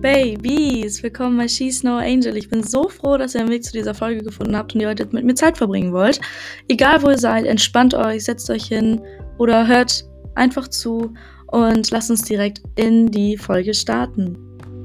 Babys, willkommen bei She's No Angel. Ich bin so froh, dass ihr den Weg zu dieser Folge gefunden habt und ihr heute mit mir Zeit verbringen wollt. Egal wo ihr seid, entspannt euch, setzt euch hin oder hört einfach zu und lasst uns direkt in die Folge starten.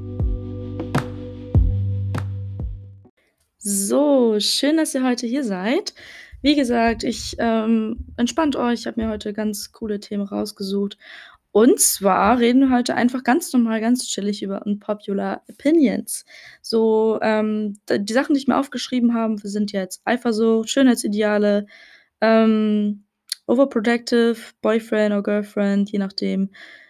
So, schön, dass ihr heute hier seid. Wie gesagt, entspannt euch. Ich habe mir heute ganz coole Themen rausgesucht. Und zwar reden wir heute einfach ganz normal, ganz chillig über Unpopular Opinions. So, die Sachen, die ich mir aufgeschrieben habe, sind jetzt Eifersucht, Schönheitsideale, Overprotective, Boyfriend or Girlfriend, je nachdem,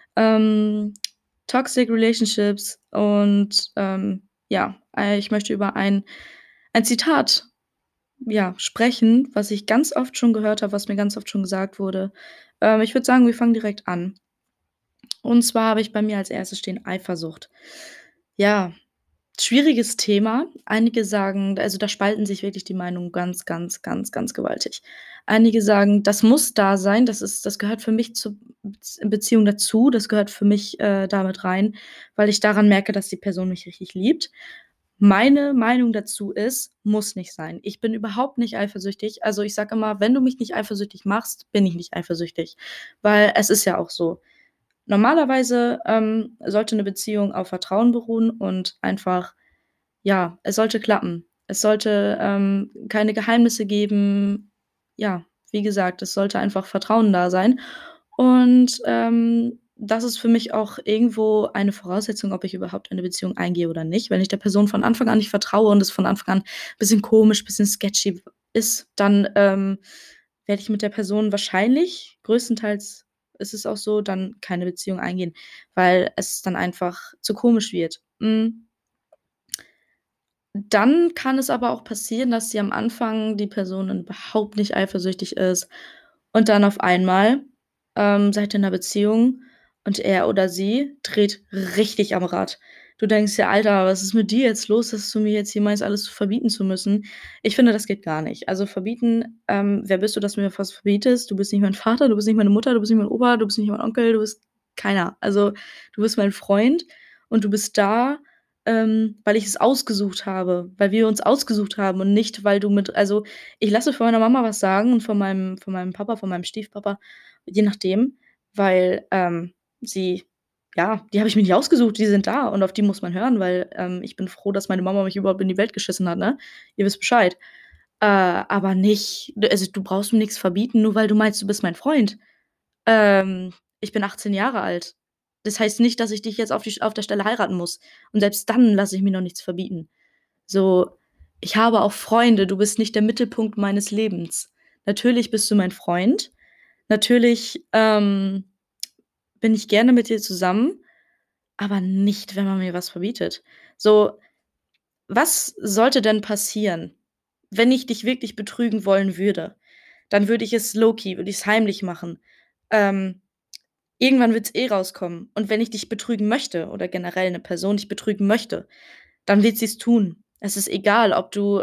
Toxic Relationships und ich möchte über ein Zitat sprechen, was ich ganz oft schon gehört habe, was mir ganz oft schon gesagt wurde. Ich würde sagen, wir fangen direkt an. Und zwar habe ich bei mir als erstes stehen Eifersucht. Ja, schwieriges Thema. Einige sagen, also da spalten sich wirklich die Meinungen ganz, ganz, ganz, ganz gewaltig. Einige sagen, das muss da sein, das gehört für mich zur Beziehung dazu, das gehört für mich damit rein, weil ich daran merke, dass die Person mich richtig liebt. Meine Meinung dazu ist, muss nicht sein. Ich bin überhaupt nicht eifersüchtig. Also ich sage immer, wenn du mich nicht eifersüchtig machst, bin ich nicht eifersüchtig. Weil es ist ja auch so. Normalerweise sollte eine Beziehung auf Vertrauen beruhen und einfach, ja, es sollte klappen. Es sollte keine Geheimnisse geben. Ja, wie gesagt, es sollte einfach Vertrauen da sein. Und das ist für mich auch irgendwo eine Voraussetzung, ob ich überhaupt eine Beziehung eingehe oder nicht. Wenn ich der Person von Anfang an nicht vertraue und es von Anfang an ein bisschen komisch, ein bisschen sketchy ist, dann werde ich mit der Person wahrscheinlich, größtenteils ist es auch so, dann keine Beziehung eingehen, weil es dann einfach zu komisch wird. Dann kann es aber auch passieren, dass die am Anfang die Person dann überhaupt nicht eifersüchtig ist und dann auf einmal seid ihr in 'ner Beziehung und er oder sie dreht richtig am Rad. Du denkst dir: „Alter, was ist mit dir jetzt los, dass du mir jetzt hier meinst, alles verbieten zu müssen?“ Ich finde, das geht gar nicht. Also, verbieten wer bist du, dass du mir was verbietest? Du bist nicht mein Vater, du bist nicht meine Mutter, du bist nicht mein Opa, du bist nicht mein Onkel, du bist keiner. Also, du bist mein Freund und du bist da, weil ich es ausgesucht habe, weil wir uns ausgesucht haben und nicht, weil du mit also, ich lasse von meiner Mama was sagen und von meinem Papa, von meinem Stiefpapa, je nachdem, weil, sie die habe ich mir nicht ausgesucht, die sind da und auf die muss man hören, weil, ich bin froh, dass meine Mama mich überhaupt in die Welt geschissen hat, ne? Ihr wisst Bescheid. Aber nicht also, du brauchst mir nix verbieten, nur weil du meinst, du bist mein Freund. Ich bin 18 Jahre alt. Das heißt nicht, dass ich dich jetzt auf der Stelle heiraten muss. Und selbst dann lasse ich mir noch nichts verbieten. So, ich habe auch Freunde, du bist nicht der Mittelpunkt meines Lebens. Natürlich bist du mein Freund. Natürlich, bin ich gerne mit dir zusammen, aber nicht, wenn man mir was verbietet. So, was sollte denn passieren, wenn ich dich wirklich betrügen wollen würde? Dann würde ich es low-key, würde ich's heimlich machen. Ähm, Irgendwann wird's eh rauskommen. Und wenn ich dich betrügen möchte oder generell 'ne Person dich betrügen möchte, dann wird sie's tun. Es ist egal,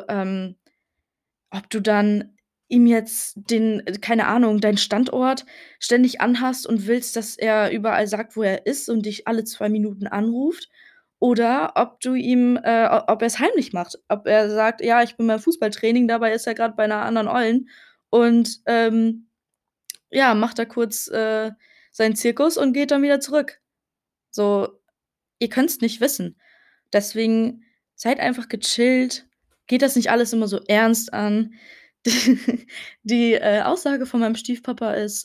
ob du dann ihm jetzt den keine Ahnung, deinen Standort ständig anhast und willst, dass er überall sagt, wo er ist und dich alle 2 Minuten anruft oder ob du ihm ob er's heimlich macht. Ob er sagt: „Ja, ich bin beim Fußballtraining“, dabei ist er grad bei 'ner anderen Ollen und, macht da kurz, seinen Zirkus und geht dann wieder zurück. So, ihr könnt's nicht wissen. Deswegen seid einfach gechillt, geht das nicht alles immer so ernst an. Die Aussage von meinem Stiefpapa ist,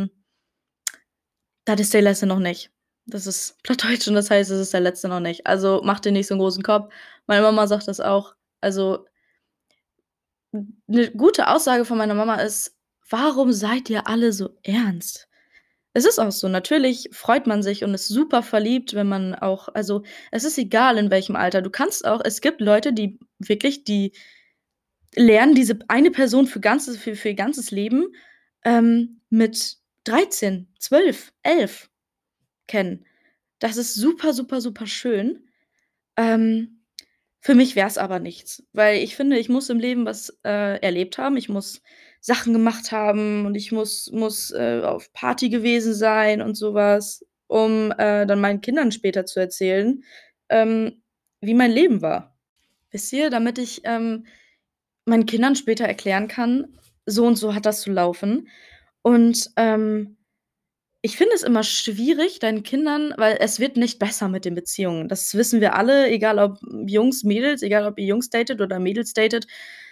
„Das ist der Letzte noch nicht.“ Das ist Plattdeutsch und das heißt, es ist der Letzte noch nicht. Also, mach dir nicht so 'n großen Kopf. Meine Mama sagt das auch. Also, 'ne gute Aussage von meiner Mama ist: „Warum seid ihr alle so ernst?“ Es ist auch so. Natürlich freut man sich und ist super verliebt, wenn man auch also, es ist egal, in welchem Alter. Du kannst auch es gibt Leute, die lernen diese eine Person für ihr ganzes Leben, mit 13, 12, 11 kennen. Das ist super, super, super schön. Ähm, für mich wär's aber nichts, weil ich finde, ich muss im Leben was, erlebt haben. Ich muss Sachen gemacht haben und ich muss auf Party gewesen sein und so was, um, dann meinen Kindern später zu erzählen. ähm, wie mein Leben war. Wisst ihr, damit ich, meinen Kindern später erklären kann, so und so hat das zu laufen. Und, ich finde es immer schwierig, deinen Kindern weil es wird nicht besser mit den Beziehungen. Das wissen wir alle, egal ob Jungs, Mädels, egal ob ihr Jungs datet oder Mädels datet.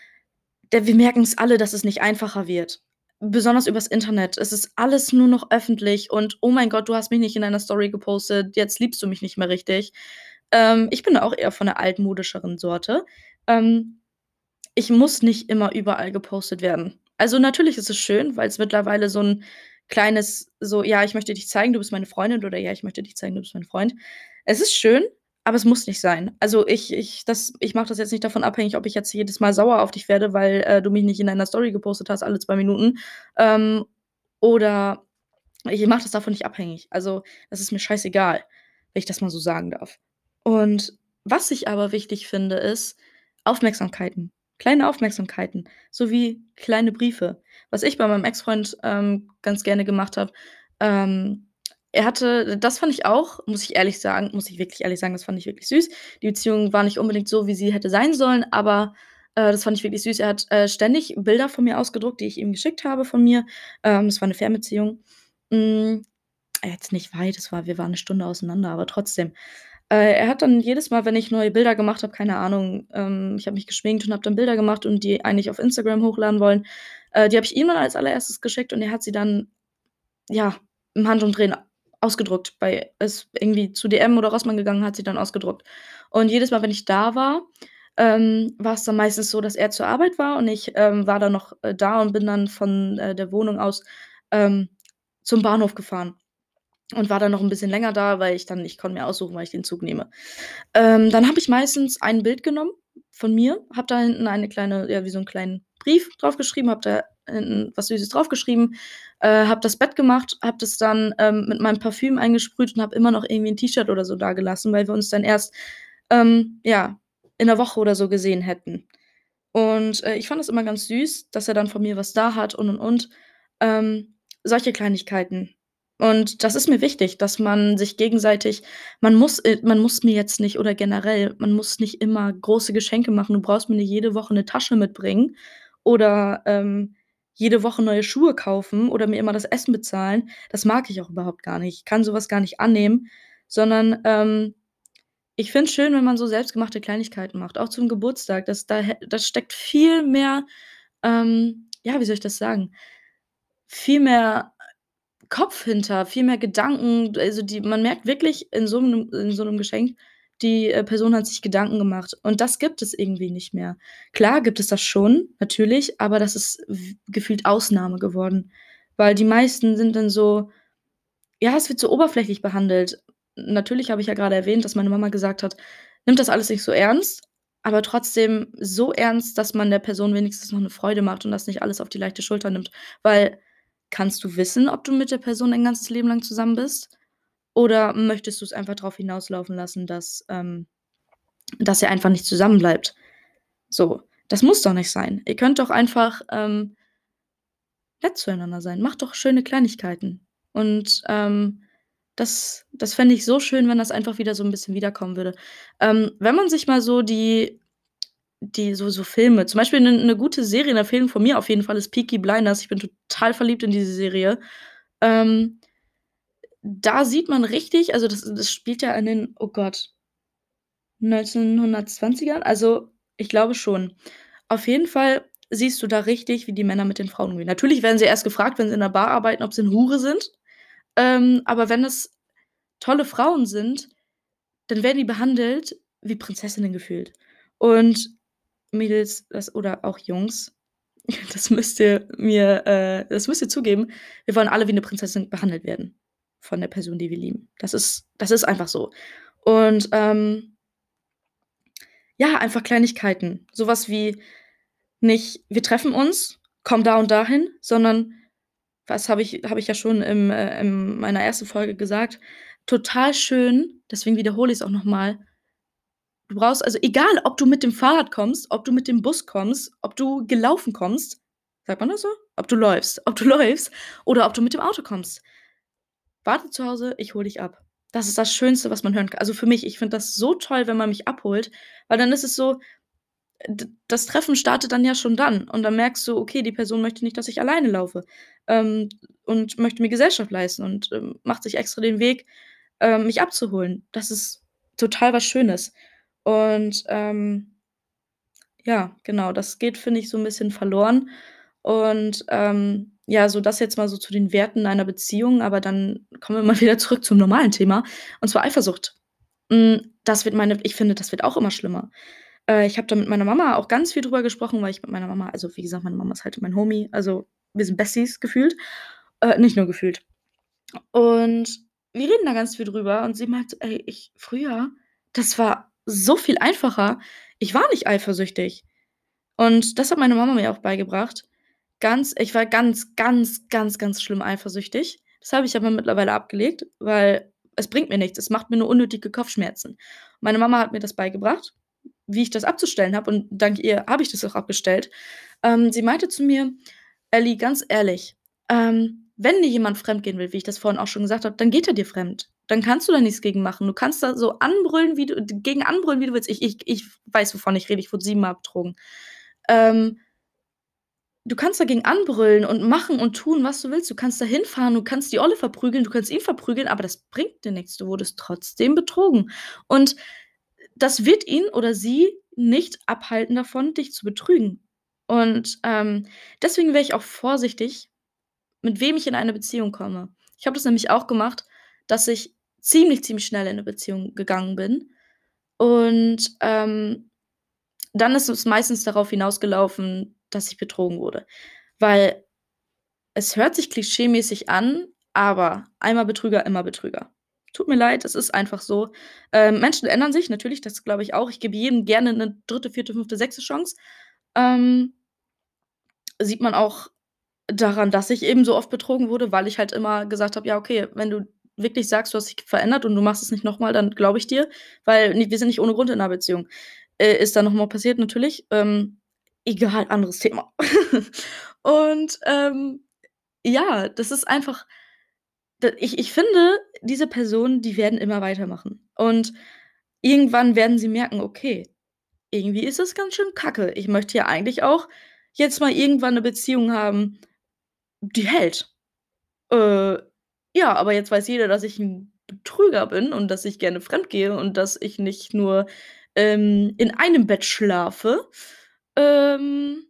Wir merken es alle, dass es nicht einfacher wird. Besonders übers Internet. Es ist alles nur noch öffentlich und: „Oh mein Gott, du hast mich nicht in deiner Story gepostet, jetzt liebst du mich nicht mehr richtig.“ Ich bin auch eher von der altmodischeren Sorte. Ähm, Ich muss nicht immer überall gepostet werden. Also, natürlich ist es schön, weil's mittlerweile so 'n kleines so: „Ja, ich möchte dich zeigen, du bist meine Freundin“ oder „Ja, ich möchte dich zeigen, du bist mein Freund.“ Es ist schön, aber es muss nicht sein. Also, ich mache das jetzt nicht davon abhängig, ob ich jetzt jedes Mal sauer auf dich werde, weil, du mich nicht in deiner Story gepostet hast alle 2 Minuten. Ähm, oder ich mache das davon nicht abhängig. Also, das ist mir scheißegal, wenn ich das mal so sagen darf. Und was ich aber wichtig finde, ist Aufmerksamkeiten. Kleine Aufmerksamkeiten, sowie kleine Briefe. Was ich bei meinem Ex-Freund, ganz gerne gemacht habe, ähm, er hatte das fand ich auch, muss ich wirklich ehrlich sagen, das fand ich wirklich süß. Die Beziehung war nicht unbedingt so, wie sie hätte sein sollen, aber, das fand ich wirklich süß. Er hat, ständig Bilder von mir ausgedruckt, die ich ihm geschickt habe von mir. Es war 'ne Fernbeziehung. Hm, jetzt nicht weit, wir waren 'ne Stunde auseinander, aber trotzdem. Er hat dann jedes Mal, wenn ich neue Bilder gemacht habe, keine Ahnung, ich habe mich geschminkt und habe dann Bilder gemacht und die eigentlich auf Instagram hochladen wollen. Die habe ich ihm dann als Allererstes geschickt und er hat sie dann, ja, im Handumdrehen ausgedruckt. Ist irgendwie zu DM oder Rossmann gegangen, hat sie dann ausgedruckt. Und jedes Mal, wenn ich da war, war's dann meistens so, dass er zur Arbeit war und ich, war dann noch, da und bin dann von, der Wohnung aus, ähm, zum Bahnhof gefahren und war dann noch 'n bisschen länger da, weil ich konnte mir aussuchen, wann ich den Zug nehme. Dann habe ich meistens ein Bild genommen von mir, habe da hinten eine kleine ja, wie so 'n kleinen Brief draufgeschrieben, habe da hinten was Süßes draufgeschrieben, habe das Bett gemacht, habe das dann, mit meinem Parfüm eingesprüht und habe immer noch irgendwie 'n T-Shirt oder so dagelassen, weil wir uns dann erst, ja, in 'ner Woche oder so gesehen hätten. Und, ich fand das immer ganz süß, dass er dann von mir was da hat und. Solche Kleinigkeiten. Und das ist mir wichtig, dass man sich gegenseitig man muss mir jetzt nicht oder generell, man muss nicht immer große Geschenke machen. Du brauchst mir nicht jede Woche 'ne Tasche mitbringen oder, jede Woche neue Schuhe kaufen oder mir immer das Essen bezahlen. Das mag ich auch überhaupt gar nicht. Ich kann so was gar nicht annehmen, sondern, ich finde es schön, wenn man so selbstgemachte Kleinigkeiten macht, auch zum Geburtstag. Da steckt viel mehr, ja, wie soll ich das sagen? Viel mehr Kopf hinter, viel mehr Gedanken. Also, die man merkt wirklich in so 'nem Geschenk, die, Person hat sich Gedanken gemacht. Und das gibt es irgendwie nicht mehr. Klar gibt es das schon, natürlich, aber das ist gefühlt Ausnahme geworden, weil die meisten sind dann so ja, es wird so oberflächlich behandelt. Natürlich habe ich ja grade erwähnt, dass meine Mama gesagt hat: „Nimm das alles nicht so ernst“, aber trotzdem so ernst, dass man der Person wenigstens noch 'ne Freude macht und das nicht alles auf die leichte Schulter nimmt. Weil kannst du wissen, ob du mit der Person dein ganzes Leben lang zusammen bist? Oder möchtest du's einfach drauf hinauslaufen lassen, dass ihr einfach nicht zusammen bleibt? So, das muss doch nicht sein. Ihr könnt doch einfach, nett zueinander sein. Macht doch schöne Kleinigkeiten. Und, das fände ich so schön, wenn das einfach wieder so 'n bisschen wiederkommen würde. Wenn man sich mal so so Filme zum Beispiel 'ne gute Serienempfehlung von mir auf jeden Fall ist Peaky Blinders. Ich bin total verliebt in diese Serie. Ähm, Da sieht man richtig also, das spielt ja in den oh Gott, 1920ern? Also, ich glaube schon. Auf jeden Fall siehst du da richtig, wie die Männer mit den Frauen umgehen. Natürlich werden sie erst gefragt, wenn sie in der Bar arbeiten, ob sie 'ne Hure sind. Aber wenn es tolle Frauen sind, dann werden die behandelt wie Prinzessinnen gefühlt. Und Mädels, oder auch Jungs, das müsst ihr zugeben, wir wollen alle wie 'ne Prinzessin behandelt werden von der Person, die wir lieben. Das ist einfach so. Und, ja, einfach Kleinigkeiten. So was wie nicht: „Wir treffen uns, komm da und dahin“, sondern was habe ich ja schon in meiner ersten Folge gesagt, total schön, deswegen wiederhole ich's auch noch mal. Du brauchst also egal, ob du mit dem Fahrrad kommst, ob du mit dem Bus kommst, ob du gelaufen kommst. Sagt man das so? Ob du läufst oder ob du mit dem Auto kommst. Warte zu Hause, ich hole dich ab. Das ist das Schönste, was man hören kann. Also, für mich, ich finde das so toll, wenn man mich abholt, weil dann ist es so, das Treffen startet dann ja schon dann und dann merkst du, okay, die Person möchte nicht, dass ich alleine laufe, ähm, und möchte mir Gesellschaft leisten und, macht sich extra den Weg, mich abzuholen. Das ist total was Schönes. Und, ja, genau, das geht, finde ich, so 'n bisschen verloren. Und, ja, so das jetzt mal so zu den Werten einer Beziehung, aber dann kommen wir mal wieder zurück zum normalen Thema, und zwar Eifersucht. Das wird meine ich finde, das wird auch immer schlimmer. Ich habe da mit meiner Mama auch ganz viel drüber gesprochen, weil ich mit meiner Mama, also, wie gesagt, meine Mama ist halt mein Homie, also, wir sind Besties gefühlt, nicht nur gefühlt. Und wir reden da ganz viel drüber und sie meint so: „Ey, ich früher, das war so viel einfacher. Ich war nicht eifersüchtig.“ Und das hat meine Mama mir auch beigebracht. Ich war ganz, ganz, ganz, ganz schlimm eifersüchtig. Das habe ich aber mittlerweile abgelegt, weil es bringt mir nichts. Es macht mir nur unnötige Kopfschmerzen. Meine Mama hat mir das beigebracht, wie ich das abzustellen habe, und dank ihr habe ich das auch abgestellt. Sie meinte zu mir: „Elli, ganz ehrlich, wenn dir jemand fremdgehen will, wie ich das vorhin auch schon gesagt habe, dann geht er dir fremd. Dann kannst du da nichts gegen machen. Du kannst da so anbrüllen, wie du willst.“ Ich weiß, wovon ich rede. Ich wurde 7-mal betrogen. Ähm, Du kannst dagegen anbrüllen und machen und tun, was du willst. Du kannst da hinfahren, du kannst die Olle verprügeln, du kannst ihn verprügeln, aber das bringt dir nix. Du wurdest trotzdem betrogen. Und das wird ihn oder sie nicht abhalten davon, dich zu betrügen. Und, deswegen wäre ich auch vorsichtig, mit wem ich in eine Beziehung komme. Ich habe das nämlich auch gemacht, dass ich ziemlich, ziemlich schnell in 'ne Beziehung gegangen bin und, dann ist es meistens darauf hinausgelaufen, dass ich betrogen wurde. Weil es hört sich klischeemäßig an, aber einmal Betrüger, immer Betrüger. Tut mir leid, es ist einfach so. Menschen ändern sich, natürlich, das glaube ich auch. Ich gebe jedem gerne 'ne dritte, vierte, fünfte, sechste Chance. Ähm, Sieht man auch daran, dass ich eben so oft betrogen wurde, weil ich halt immer gesagt habe: „Ja, okay, wenn du wirklich sagst, du hast dich verändert und du machst es nicht noch mal, dann glaube ich dir, weil wir sind nicht ohne Grund in 'ner Beziehung.“ Ist dann noch mal passiert natürlich, egal, anderes Thema. Und, ja, das ist einfach, ich finde, diese Personen, die werden immer weitermachen. Und irgendwann werden sie merken: „Okay, irgendwie ist das ganz schön kacke. Ich möchte ja eigentlich auch jetzt mal irgendwann 'ne Beziehung haben, die hält.“ Äh, ja, aber jetzt weiß jeder, dass ich 'n Betrüger bin und dass ich gerne fremdgehe und dass ich nicht nur, in einem Bett schlafe, ähm,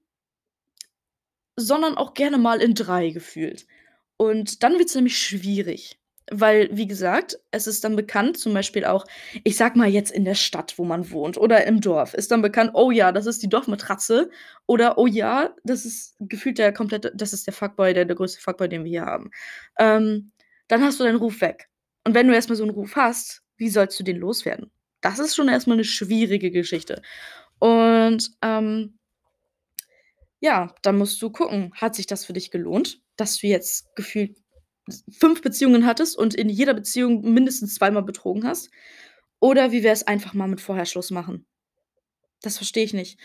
sondern auch gerne mal in 3 gefühlt. Und dann wird's nämlich schwierig, weil, wie gesagt, es ist dann bekannt, zum Beispiel auch, ich sage mal jetzt in der Stadt, wo man wohnt oder im Dorf, ist dann bekannt: „Oh ja, das ist die Dorfmatratze“, oder: „Oh ja, das ist gefühlt das ist der Fuckboy, der größte Fuckboy, den wir hier haben.“ Dann hast du deinen Ruf weg. Und wenn du erst mal so 'n Ruf hast, wie sollst du den loswerden? Das ist schon erst mal 'ne schwierige Geschichte. Und, ja, dann musst du gucken, hat sich das für dich gelohnt, dass du jetzt gefühlt 5 Beziehungen hattest und in jeder Beziehung mindestens zweimal betrogen hast? Oder wie wär's, einfach mal mit vorher Schluss machen? Das verstehe ich nicht.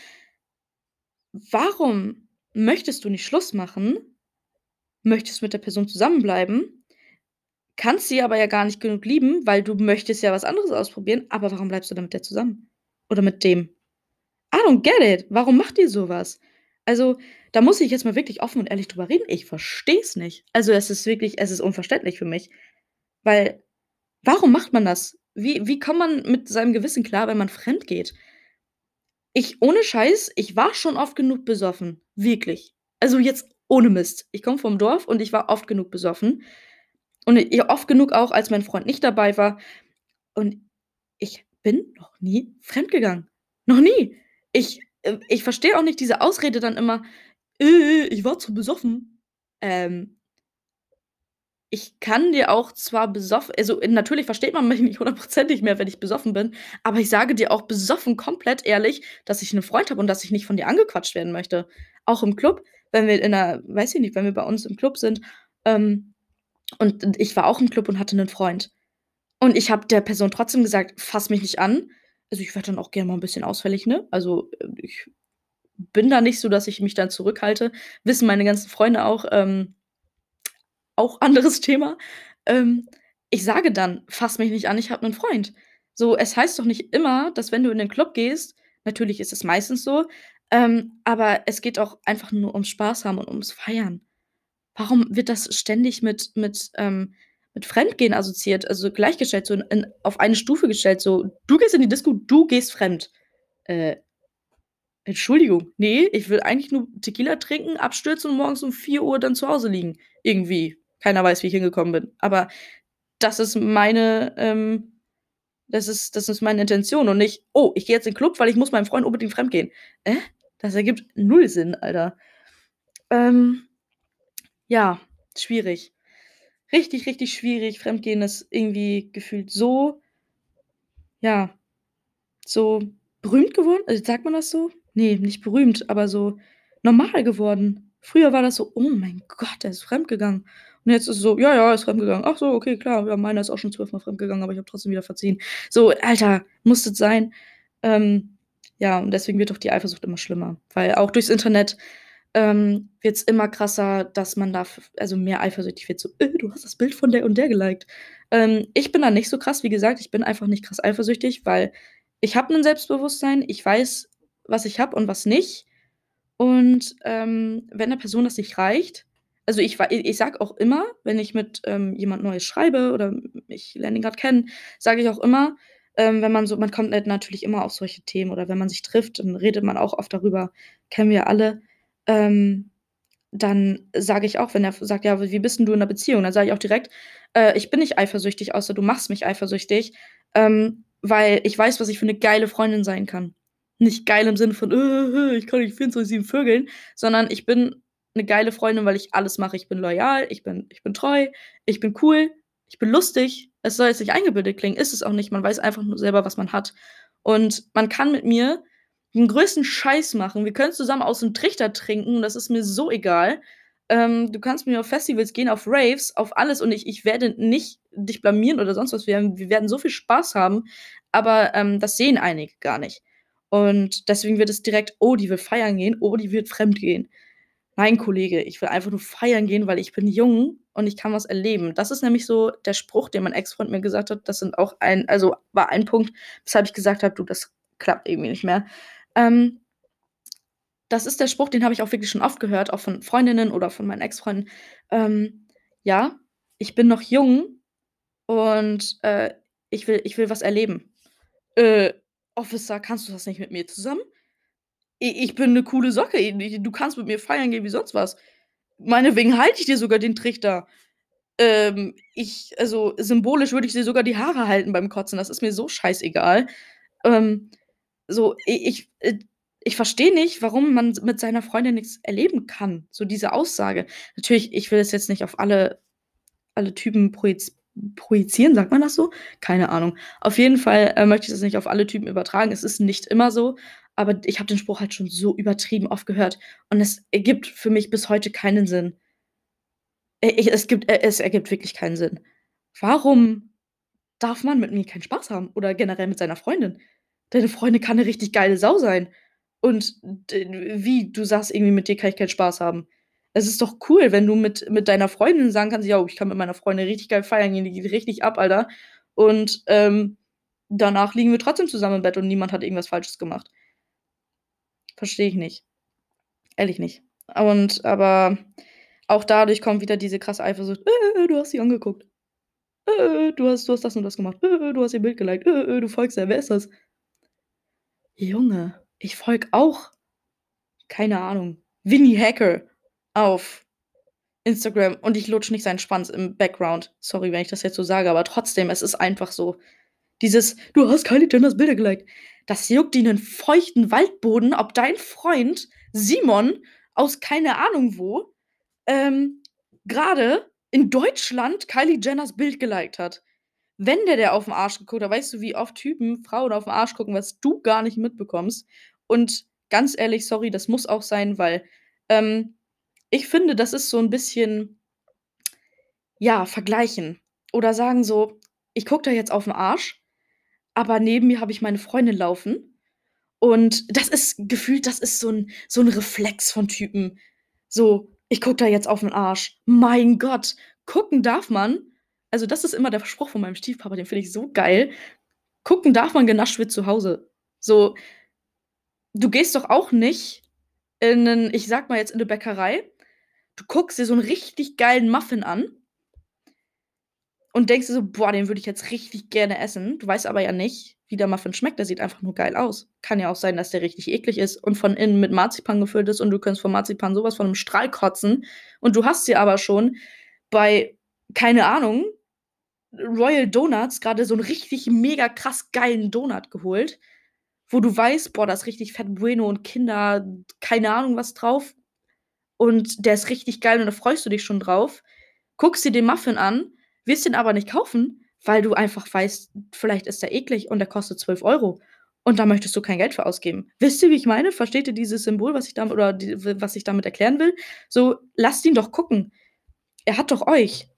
Warum möchtest du nicht Schluss machen, möchtest mit der Person zusammenbleiben, kannst sie aber ja gar nicht genug lieben, weil du möchtest ja was anderes ausprobieren, aber warum bleibst du dann mit der zusammen? Oder mit dem? I don't get it. Warum macht ihr so was? Also, da muss ich jetzt mal wirklich offen und ehrlich drüber reden. Ich verstehe es nicht. Also, es ist unverständlich für mich, weil warum macht man das? Wie kommt man mit seinem Gewissen klar, wenn man fremdgeht? Ohne Scheiß, ich war schon oft genug besoffen, wirklich. Also, jetzt ohne Mist. Ich komme vom Dorf und ich war oft genug besoffen und oft genug auch, als mein Freund nicht dabei war, und ich bin noch nie fremdgegangen. Noch nie. Ich verstehe auch nicht diese Ausrede dann immer: ich war zu besoffen.“ Ähm, Ich kann dir auch zwar natürlich versteht man mich nicht hundertprozentig mehr, wenn ich besoffen bin, aber ich sage dir auch besoffen komplett ehrlich, dass ich 'nen Freund habe und dass ich nicht von dir angequatscht werden möchte. Auch im Club, wenn wir in 'ner weiß ich nicht, wenn wir bei uns im Club sind, und ich war auch im Club und hatte 'nen Freund. Und ich habe der Person trotzdem gesagt: „Fass mich nicht an.“ Also, ich werde dann auch gerne mal 'n bisschen ausfällig, ne? Also, ich bin da nicht so, dass ich mich dann zurückhalte. Wissen meine ganzen Freunde auch, auch anderes Thema. Ähm, ich sage dann: „Fass mich nicht an, ich habe 'nen Freund.“ So, es heißt doch nicht immer, dass wenn du in den Club gehst, natürlich ist es meistens so, aber es geht auch einfach nur ums Spaß haben und ums Feiern. Warum wird das ständig mit Fremdgehen assoziiert, also gleichgestellt, so in auf eine Stufe gestellt, so: „Du gehst in die Disco, du gehst fremd.“ Äh, Entschuldigung, ne, ich will eigentlich nur Tequila trinken, abstürzen und morgens um 4 Uhr dann zu Hause liegen. Irgendwie. Keiner weiß, wie ich hingekommen bin. Aber das ist meine, das ist meine Intention und nicht: „Oh, ich gehe jetzt in 'n Club, weil ich muss meinem Freund unbedingt fremdgehen.“ Das ergibt null Sinn, Alter. Ähm, ja, schwierig. Richtig, richtig schwierig. Fremdgehen ist irgendwie gefühlt so, ja, so berühmt geworden? Sagt man das so? Ne, nicht berühmt, aber so normal geworden. Früher war das so: „Oh mein Gott, er ist fremdgegangen.“ Und jetzt ist es so: „Ja, ja, er ist fremdgegangen. Ach so, okay, klar. Ja, meiner ist auch schon 12-mal fremdgegangen, aber ich habe trotzdem wieder verziehen.“ So, Alter, muss das sein? Ähm, ja, und deswegen wird doch die Eifersucht immer schlimmer, weil auch durchs Internet, wird's immer krasser, dass man da also mehr eifersüchtig wird, so: du hast das Bild von der und der geliked.“ Ich bin da nicht so krass, wie gesagt, ich bin einfach nicht krass eifersüchtig, weil ich habe 'nen Selbstbewusstsein, ich weiß, was ich habe und was nicht. Und, wenn 'ner Person das nicht reicht, also, ich sage auch immer, wenn ich mit, jemand Neues schreibe oder ich lerne ihn grad kennen, sage ich auch immer, wenn man kommt natürlich immer auf solche Themen oder wenn man sich trifft, dann redet man auch oft darüber, kennen wir alle. Ähm, Dann sage ich auch, wenn er sagt: „Ja, wie bist 'n du in 'ner Beziehung?“ Dann sage ich auch direkt: Ich bin nicht eifersüchtig, außer du machst mich eifersüchtig, weil ich weiß, was ich für 'ne geile Freundin sein kann.“ Nicht geil im Sinne von: ich kann dich 24/7 vögeln“, sondern ich bin 'ne geile Freundin, weil ich alles mache. Ich bin loyal, ich bin treu, ich bin cool, ich bin lustig. Es soll jetzt nicht eingebildet klingen, ist es auch nicht. Man weiß einfach nur selber, was man hat. Und man kann mit mir den größten Scheiß machen. Wir können zusammen aus 'm Trichter trinken, das ist mir so egal. Du kannst mit mir auf Festivals gehen, auf Raves, auf alles und ich werde nicht dich blamieren oder sonst was. Wir werden so viel Spaß haben, aber, das sehen einige gar nicht. Und deswegen wird es direkt: „Oh, die will feiern gehen. Oh, die wird fremdgehen.“ Nein, Kollege, ich will einfach nur feiern gehen, weil ich bin jung und ich kann was erleben. Das ist nämlich so der Spruch, den mein Ex-Freund mir gesagt hat. Das sind auch war ein Punkt, weshalb ich gesagt habe: „Du, das klappt irgendwie nicht mehr.“ Ähm, Das ist der Spruch, den habe ich auch wirklich schon oft gehört, auch von Freundinnen oder von meinen Ex-Freunden. Ja, ich bin noch jung und, ich will was erleben. Äh, Officer, kannst du das nicht mit mir zusammen? Ich bin 'ne coole Socke. Du kannst mit mir feiern gehen wie sonst was. Meinetwegen halte ich dir sogar den Trichter. Also, symbolisch würde ich dir sogar die Haare halten beim Kotzen. Das ist mir so scheißegal. Ähm, so, ich verstehe nicht, warum man mit seiner Freundin nix erleben kann, so diese Aussage. Natürlich, ich will es jetzt nicht auf alle Typen projizieren, sagt man das so? Keine Ahnung. Auf jeden Fall, möchte ich das nicht auf alle Typen übertragen. Es ist nicht immer so, aber ich habe den Spruch halt schon so übertrieben oft gehört und es ergibt für mich bis heute keinen Sinn. Es ergibt wirklich keinen Sinn. Warum darf man mit mir keinen Spaß haben oder generell mit seiner Freundin? Deine Freundin kann 'ne richtig geile Sau sein. Und du sagst irgendwie: „Mit dir kann ich keinen Spaß haben.“ Es ist doch cool, wenn du mit deiner Freundin sagen kannst: „Jo, ich kann mit meiner Freundin richtig geil feiern gehen, die geht richtig ab, Alter. Und, danach liegen wir trotzdem zusammen im Bett und niemand hat irgendwas Falsches gemacht.“ Verstehe ich nicht. Ehrlich nicht. Aber auch dadurch kommt wieder diese krasse Eifersucht: du hast sie angeguckt. Du hast das und das gemacht. Du hast ihr Bild geliked. Du folgst der. Wer ist das?“ Junge, ich folge auch, keine Ahnung, Vinnie Hacker auf Instagram und ich lutsche nicht seinen Schwanz im Background. Sorry, wenn ich das jetzt so sage, aber trotzdem, es ist einfach so. Dieses: „Du hast Kylie Jenners Bilder geliked.“ Das juckt die 'nen feuchten Waldboden, ob dein Freund Simon aus keine Ahnung wo, ähm, grade in Deutschland Kylie Jenners Bild geliked hat. Wenn der auf'n Arsch geguckt hat, weißt du, wie oft Typen Frauen auf'n Arsch gucken, was du gar nicht mitbekommst? Und ganz ehrlich, sorry, das muss auch sein, weil, ähm, ich finde, das ist so 'n bisschen, ja, vergleichen oder sagen so: „Ich gucke da jetzt auf'n Arsch, aber neben mir habe ich meine Freundin laufen.“ Und das ist so 'n Reflex von Typen. So: „Ich gucke da jetzt auf'n Arsch. Mein Gott, gucken darf man, Also, das ist immer der Spruch von meinem Stiefpapa, den finde ich so geil. Gucken darf man, genascht wird zu Hause. So, du gehst doch auch nicht in 'nen ich sage mal jetzt in 'ne Bäckerei, du guckst dir so 'n richtig geilen Muffin an und denkst dir so: „Boah, den würde ich jetzt richtig gerne essen.“ Du weißt aber ja nicht, wie der Muffin schmeckt. Der sieht einfach nur geil aus. Kann ja auch sein, dass der richtig eklig ist und von innen mit Marzipan gefüllt ist und du könntest vom Marzipan so was von im Strahl kotzen und du hast dir aber schon bei, keine Ahnung, Royal Donuts grade so 'n richtig mega krass geilen Donut geholt, wo du weißt: „Boah, da ist richtig Fett Bueno und Kinder keine Ahnung was drauf und der ist richtig geil“ und da freust du dich schon drauf, guckst dir den Muffin an, willst den aber nicht kaufen, weil du einfach weißt, vielleicht ist der eklig und der kostet 12 € und da möchtest du kein Geld für ausgeben. Wisst ihr, wie ich meine? Versteht ihr dieses Symbol, was ich damit oder die was ich damit erklären will? So, lasst ihn doch gucken. Er hat doch euch.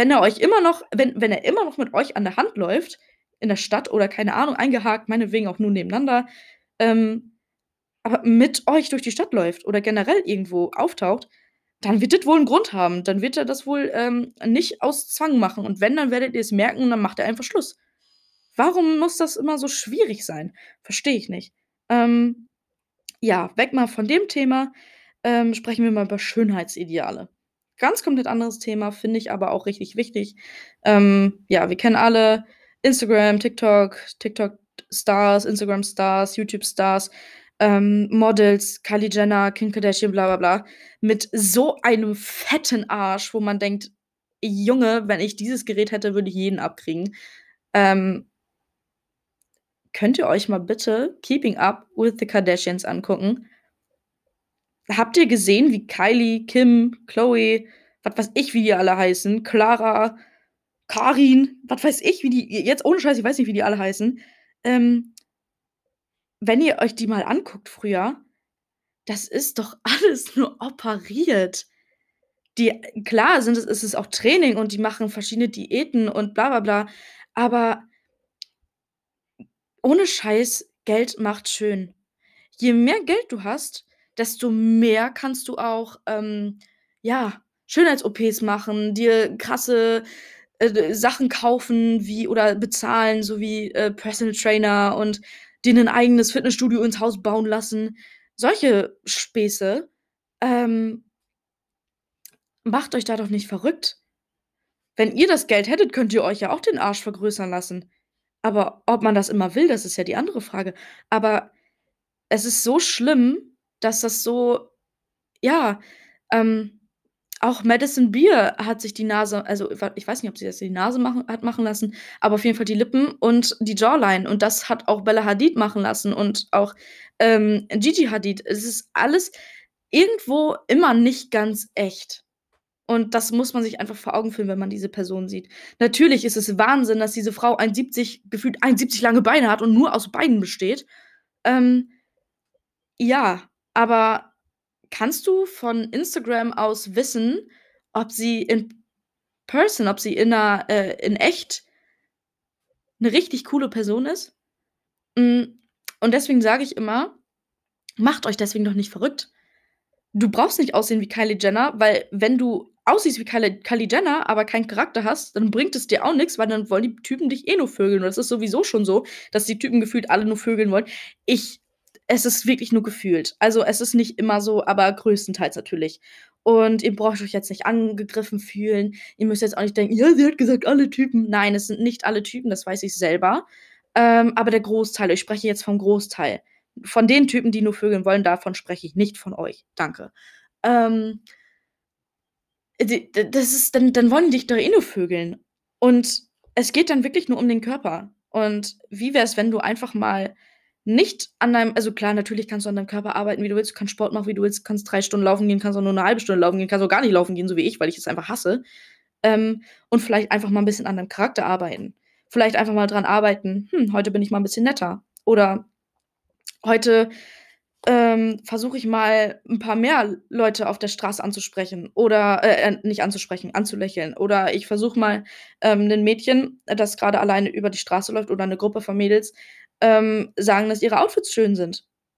Wenn er immer noch mit euch an der Hand läuft, in der Stadt oder keine Ahnung, eingehakt, meinetwegen auch nur nebeneinander, ähm, aber mit euch durch die Stadt läuft oder generell irgendwo auftaucht, dann wird das wohl 'n Grund haben. Dann wird er das wohl, nicht aus Zwang machen und wenn, dann werdet ihr's merken und dann macht er einfach Schluss. Warum muss das immer so schwierig sein? Verstehe ich nicht. Ähm, ja, weg mal von dem Thema, sprechen wir mal über Schönheitsideale. Ganz komplett anderes Thema, finde ich aber auch richtig wichtig. Ja, wir kennen alle Instagram, TikTok-Stars, Instagram-Stars, YouTube-Stars, Models, Kylie Jenner, Kim Kardashian, bla bla bla, mit so einem fetten Arsch, wo man denkt: „Junge, wenn ich dieses Gerät hätte, würde ich jeden abkriegen.“ Ähm, könnt ihr euch mal bitte „Keeping Up with the Kardashians“ angucken? Habt ihr gesehen, wie Kylie, Kim, Khloe, was weiß ich, wie die alle heißen, Clara, Karin, was weiß ich, wie die jetzt ohne Scheiß, ich weiß nicht, wie die alle heißen. Ähm, wenn ihr euch die mal anguckt früher, das ist doch alles nur operiert. Die klar sind es ist es auch Training und die machen verschiedene Diäten und bla bla bla, aber ohne Scheiß, Geld macht schön. Je mehr Geld du hast, desto mehr kannst du auch, ja, Schönheits-OPs machen, dir krasse, Sachen kaufen wie oder bezahlen, so wie, Personal Trainer und dir 'nen eigenes Fitnessstudio ins Haus bauen lassen. Solche Späße. Ähm, macht euch da doch nicht verrückt. Wenn ihr das Geld hättet, könnt ihr euch ja auch den Arsch vergrößern lassen. Aber ob man das immer will, das ist ja die andere Frage. Aber es ist so schlimm, dass das so ja, ähm, auch Madison Beer hat sich die Nase also, ich weiß nicht, ob sie das die Nase machen lassen, aber auf jeden Fall die Lippen und die Jawline und das hat auch Bella Hadid machen lassen und auch, Gigi Hadid. Es ist alles irgendwo immer nicht ganz echt. Und das muss man sich einfach vor Augen führen, wenn man diese Person sieht. Natürlich ist es Wahnsinn, dass diese Frau 1,70 gefühlt 1,70 lange Beine hat und nur aus Beinen besteht. Ähm, ja, aber kannst du von Instagram aus wissen, ob sie in person ob sie in echt 'ne richtig coole Person ist? Hm, und deswegen sage ich immer: „Macht euch deswegen doch nicht verrückt.“ Du brauchst nicht aussehen wie Kylie Jenner, weil wenn du aussiehst wie Kylie Jenner, aber keinen Charakter hast, dann bringt es dir auch nix, weil dann wollen die Typen dich eh nur vögeln. Und das ist sowieso schon so, dass die Typen gefühlt alle nur vögeln wollen. Ich es ist wirklich nur gefühlt. Also, es ist nicht immer so, aber größtenteils natürlich. Und ihr braucht euch jetzt nicht angegriffen fühlen. Ihr müsst jetzt auch nicht denken: „Ja, sie hat gesagt, alle Typen.“ Nein, es sind nicht alle Typen, das weiß ich selber. Aber der Großteil, ich spreche jetzt vom Großteil. Von den Typen, die nur vögeln wollen, davon spreche ich, nicht von euch. Danke. Ähm, das ist dann wollen die dich doch eh nur vögeln. Und es geht dann wirklich nur um den Körper. Und wie wär's, wenn du einfach mal nicht an deinem also klar, natürlich kannst du an deinem Körper arbeiten, wie du willst, du kannst Sport machen, wie du willst, kannst 3 Stunden laufen gehen, kannst auch nur 'ne halbe Stunde laufen gehen, kannst auch gar nicht laufen gehen, so wie ich, weil ich es einfach hasse. Und vielleicht einfach mal 'n bisschen an deinem Charakter arbeiten. Vielleicht einfach mal dran arbeiten: „Heute bin ich mal 'n bisschen netter.“ Oder „Heute versuche ich mal 'n paar mehr Leute auf der Straße anzusprechen oder nicht anzusprechen, anzulächeln. Oder ich versuche mal, 'nen Mädchen, das grade alleine über die Straße läuft oder 'ne Gruppe von Mädels, sagen, dass ihre Outfits schön sind.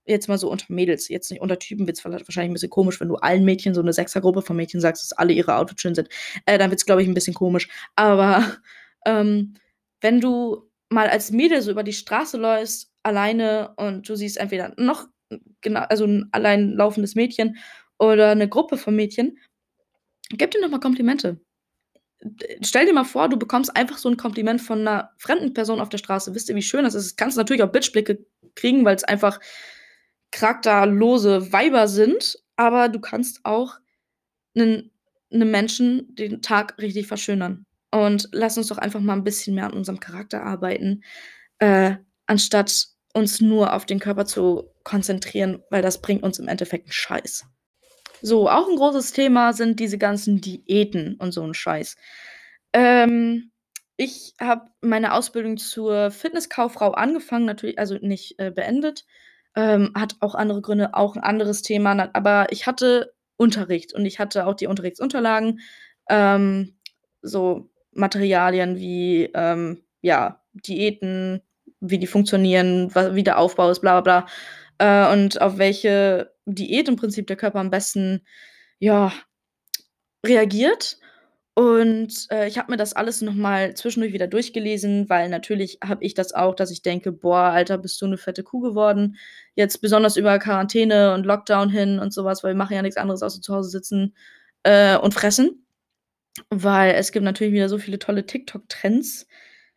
jetzt mal so unter Mädels, jetzt nicht unter Typen, wird's wahrscheinlich ein bisschen komisch, wenn du allen Mädchen so eine Sechsergruppe von Mädchen sagst, dass alle ihre Outfits schön sind. Dann wird's, glaube ich, ein bisschen komisch. Aber ähm, wenn du mal als Mädel so über die Straße läufst, alleine und du siehst entweder noch genau, also ein allein laufendes Mädchen oder eine Gruppe von Mädchen, gib denen doch mal Komplimente. Stell dir mal vor, du bekommst einfach so ein Kompliment von einer fremden Person auf der Straße. Wisst ihr, wie schön das ist? Kannst du natürlich auch Bitchblicke kriegen, weil es einfach charakterlose Weiber sind, aber du kannst auch 'nen 'nem Menschen den Tag richtig verschönern. Und lass uns doch einfach mal ein bisschen mehr an unserem Charakter arbeiten, anstatt uns nur auf den Körper zu konzentrieren, weil das bringt uns im Endeffekt 'n Scheiß. So, auch 'n großes Thema sind diese ganzen Diäten und so 'n Scheiß. Ähm, Ich habe meine Ausbildung zur Fitnesskauffrau angefangen, natürlich also nicht, beendet. Hat auch andere Gründe, auch 'n anderes Thema, aber ich hatte Unterricht und ich hatte auch die Unterrichtsunterlagen, ähm, so Materialien wie, ja, Diäten, wie die funktionieren, wie der Aufbau ist, bla bla bla, und auf welche Diät im Prinzip der Körper am besten, ja, reagiert. Und, ich habe mir das alles noch mal zwischendurch wieder durchgelesen, weil natürlich habe ich das auch, dass ich denke: „Boah, Alter, bist du 'ne fette Kuh geworden." Jetzt besonders über Quarantäne und Lockdown hin und so was, weil wir machen ja nix anderes außer zu Hause sitzen, und fressen. Weil es gibt natürlich wieder so viele tolle TikTok-Trends,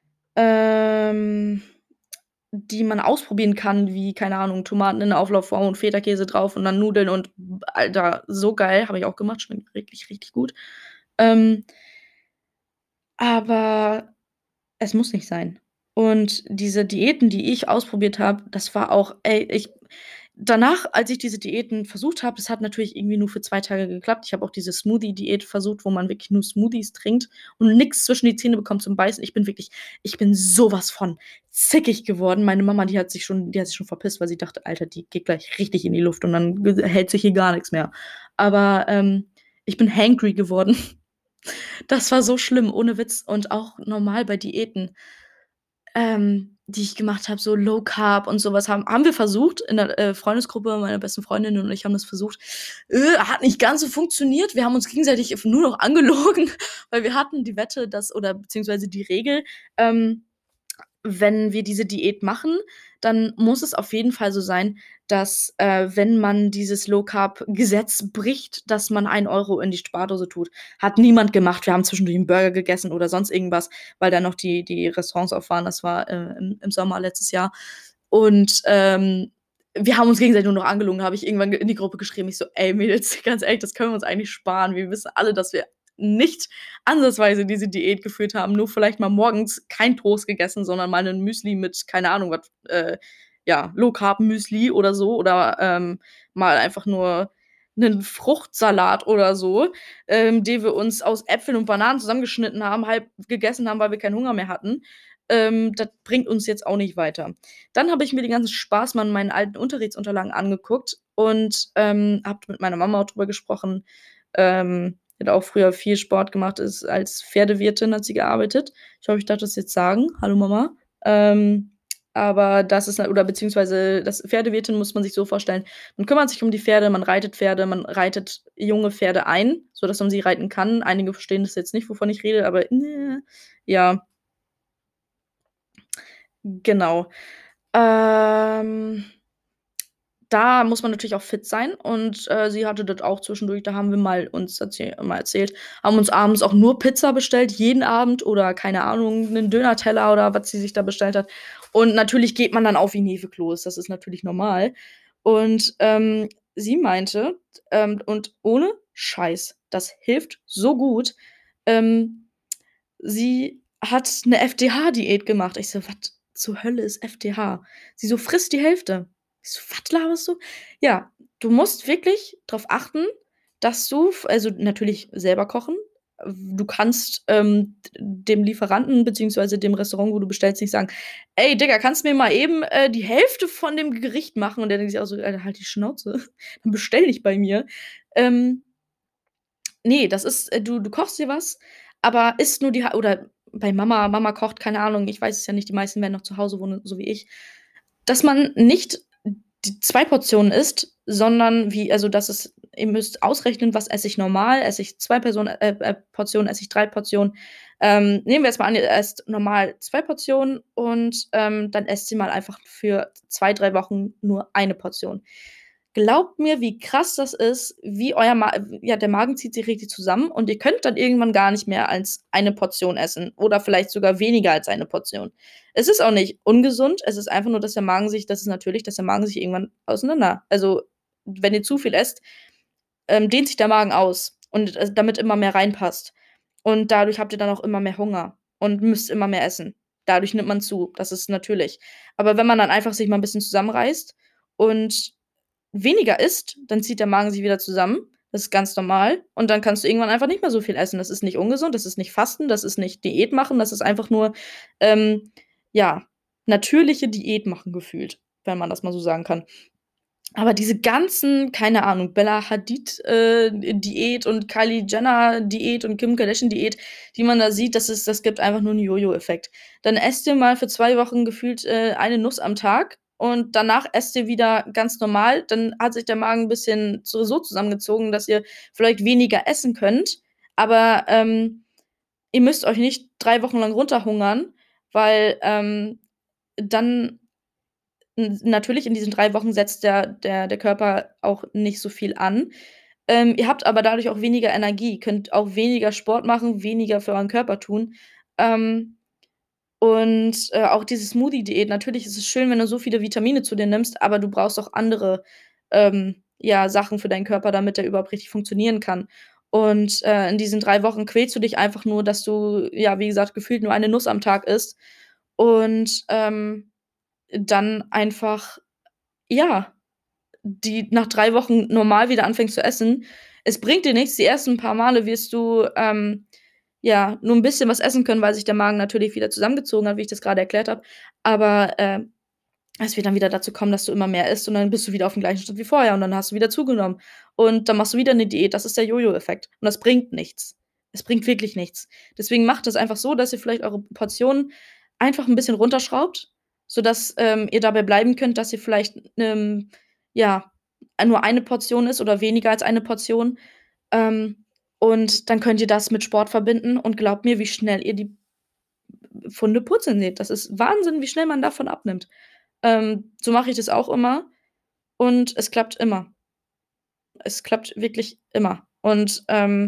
ähm, die man ausprobieren kann, wie, keine Ahnung, Tomaten in 'ner Auflaufform und Feta-Käse drauf und dann Nudeln und Alter, so geil, habe ich auch gemacht, schmeckt richtig, richtig gut. Ähm, aber es muss nicht sein. Und diese Diäten, die ich ausprobiert habe, das war auch ich danach, als ich diese Diäten versucht habe, das hat natürlich irgendwie nur für 2 Tage geklappt. Ich habe auch diese Smoothie-Diät versucht, wo man wirklich nur Smoothies trinkt und nix zwischen die Zähne bekommt zum Beißen. Ich bin so was von zickig geworden. Meine Mama, die hat sich schon verpisst, weil sie dachte: „Alter, die geht gleich richtig in die Luft und dann hält sich hier gar nix mehr." Aber, ich bin hangry geworden. Das war so schlimm, ohne Witz und auch normal bei Diäten, die ich gemacht habe, so Low Carb und so was haben wir versucht in der, Freundesgruppe, meine besten Freundinnen und ich haben das versucht. Hat nicht ganz so funktioniert. Wir haben uns gegenseitig nur noch angelogen, weil wir hatten die Wette, dass oder beziehungsweise die Regel, ähm wenn wir diese Diät machen, dann muss es auf jeden Fall so sein, dass, wenn man dieses Low-Carb-Gesetz bricht, dass man 1 € in die Spardose tut. Hat niemand gemacht. Wir haben zwischendurch 'n Burger gegessen oder sonst irgendwas, weil da noch die Restaurants auf waren. Das war, im Sommer letztes Jahr. Und, wir haben uns gegenseitig nur noch angelogen. Da habe ich irgendwann in die Gruppe geschrieben, ich so: „Ey Mädels, ganz ehrlich, das können wir uns eigentlich sparen. Wir wissen alle, dass wir nicht ansatzweise diese Diät geführt haben, nur vielleicht mal morgens kein Toast gegessen, sondern mal 'nen Müsli mit, keine Ahnung was, ja, Low Carb Müsli oder so oder, mal einfach nur 'nen Fruchtsalat oder so, den wir uns aus Äpfeln und Bananen zusammengeschnitten haben, halb gegessen haben, weil wir keinen Hunger mehr hatten. Das bringt uns jetzt auch nicht weiter." Dann habe ich mir den ganzen Spaß mal in meinen alten Unterrichtsunterlagen angeguckt und, habe mit meiner Mama auch drüber gesprochen. Die hat auch früher viel Sport gemacht, ist als Pferdewirtin hat sie gearbeitet. Ich hoffe, ich darf das jetzt sagen. Hallo Mama. Aber das ist oder beziehungsweise das Pferdewirtin muss man sich so vorstellen, man kümmert sich um die Pferde, man reitet junge Pferde ein, sodass man sie reiten kann. Einige verstehen das jetzt nicht, wovon ich rede, aber, ja, genau. Ähm Da muss man natürlich auch fit sein und, sie hatte das auch zwischendurch, da haben wir mal erzählt, haben uns abends auch nur Pizza bestellt, jeden Abend oder keine Ahnung, 'nen Döner-Teller oder was sie sich da bestellt hat. Und natürlich geht man dann auf wie Hefekloß, das ist natürlich normal. Und, sie meinte, und ohne Scheiß, das hilft so gut, ähm, sie hat 'ne FDH-Diät gemacht. Ich so: „Was zur Hölle ist FDH?" Sie so: „Friss die Hälfte." Ich so: „Was laberst du?" Ja, du musst wirklich drauf achten, dass du also, natürlich selber kochen. Du kannst, dem Lieferanten beziehungsweise dem Restaurant, wo du bestellst, nicht sagen: „Ey Digga, kannst du mir mal eben, die Hälfte von dem Gericht machen?" Und der denkt sich auch so: „Alter, halt die Schnauze, dann bestell nicht bei mir." Ähm Ne, das ist du kochst dir was, aber isst nur die ha oder bei Mama kocht, keine Ahnung, ich weiß es ja nicht, die meisten werden noch zu Hause wohnen, so wie ich, dass man nicht die 2 Portionen isst, sondern dass es ihr müsst ausrechnen, was esse ich normal? Esse ich 2 Portionen, esse ich 3 Portionen? Nehmen wir jetzt mal an, ihr esst normal 2 Portionen und, dann esst ihr mal einfach für 2, 3 Wochen nur eine Portion. Glaubt mir, wie krass das ist, wie euer Ma ja, der Magen zieht sich richtig zusammen und ihr könnt dann irgendwann gar nicht mehr als eine Portion essen oder vielleicht sogar weniger als eine Portion. Es ist auch nicht ungesund, es ist einfach nur, dass der Magen sich das ist natürlich, dass der Magen sich irgendwann wenn ihr zu viel esst, dehnt sich der Magen aus und, damit immer mehr reinpasst. Und dadurch habt ihr dann auch immer mehr Hunger und müsst immer mehr essen. Dadurch nimmt man zu, das ist natürlich. Aber wenn man dann einfach sich mal 'n bisschen zusammenreißt und weniger isst, dann zieht der Magen sich wieder zusammen. Das ist ganz normal. Und dann kannst du irgendwann einfach nicht mehr so viel essen. Das ist nicht ungesund, das ist nicht Fasten, das ist nicht Diät machen, das ist einfach nur, ähm, ja, natürliche Diät machen gefühlt, wenn man das mal so sagen kann. Aber diese ganzen, keine Ahnung, Bella Hadid, Diät und Kylie Jenner Diät und Kim Kardashian Diät, die man da sieht, das gibt einfach nur 'n Jojo-Effekt. Dann esst ihr mal für 2 Wochen gefühlt, eine Nuss am Tag und danach esst ihr wieder ganz normal. Dann hat sich der Magen 'n bisschen so zusammengezogen, dass ihr vielleicht weniger essen könnt, aber, ihr müsst euch nicht 3 Wochen lang runterhungern, weil, dann natürlich in diesen 3 Wochen setzt der Körper auch nicht so viel an. Ihr habt aber dadurch auch weniger Energie, könnt auch weniger Sport machen, weniger für euren Körper tun. Ähm, auch diese Smoothie-Diät, natürlich ist es schön, wenn du so viele Vitamine zu dir nimmst, aber du brauchst auch andere, ja, Sachen für deinen Körper, damit der überhaupt richtig funktionieren kann. Und, in diesen 3 Wochen quälst du dich einfach nur, dass du, ja, wie gesagt, gefühlt nur eine Nuss am Tag isst und, dann einfach ja, die nach 3 Wochen normal wieder anfängst zu essen. Es bringt dir nichts. Die ersten paar Male wirst du, ja, nur 'n bisschen was essen können, weil sich der Magen natürlich wieder zusammengezogen hat, wie ich das grade erklärt habe. Aber, es wird dann wieder dazu kommen, dass du immer mehr isst und dann bist du wieder aufm gleichen Stand wie vorher und dann hast du wieder zugenommen. Und dann machst du wieder 'ne Diät. Das ist der Jojo-Effekt und das bringt nichts. Es bringt wirklich nichts. Deswegen macht es einfach so, dass ihr vielleicht eure Portionen einfach 'n bisschen runterschraubt, sodass, ihr dabei bleiben könnt, dass ihr vielleicht, ja, nur eine Portion isst oder weniger als eine Portion. Ähm, und dann könnt ihr das mit Sport verbinden und glaubt mir, wie schnell ihr die Pfunde purzeln seht. Das ist Wahnsinn, wie schnell man davon abnimmt. So mache ich das auch immer und es klappt immer. Es klappt wirklich immer. Und,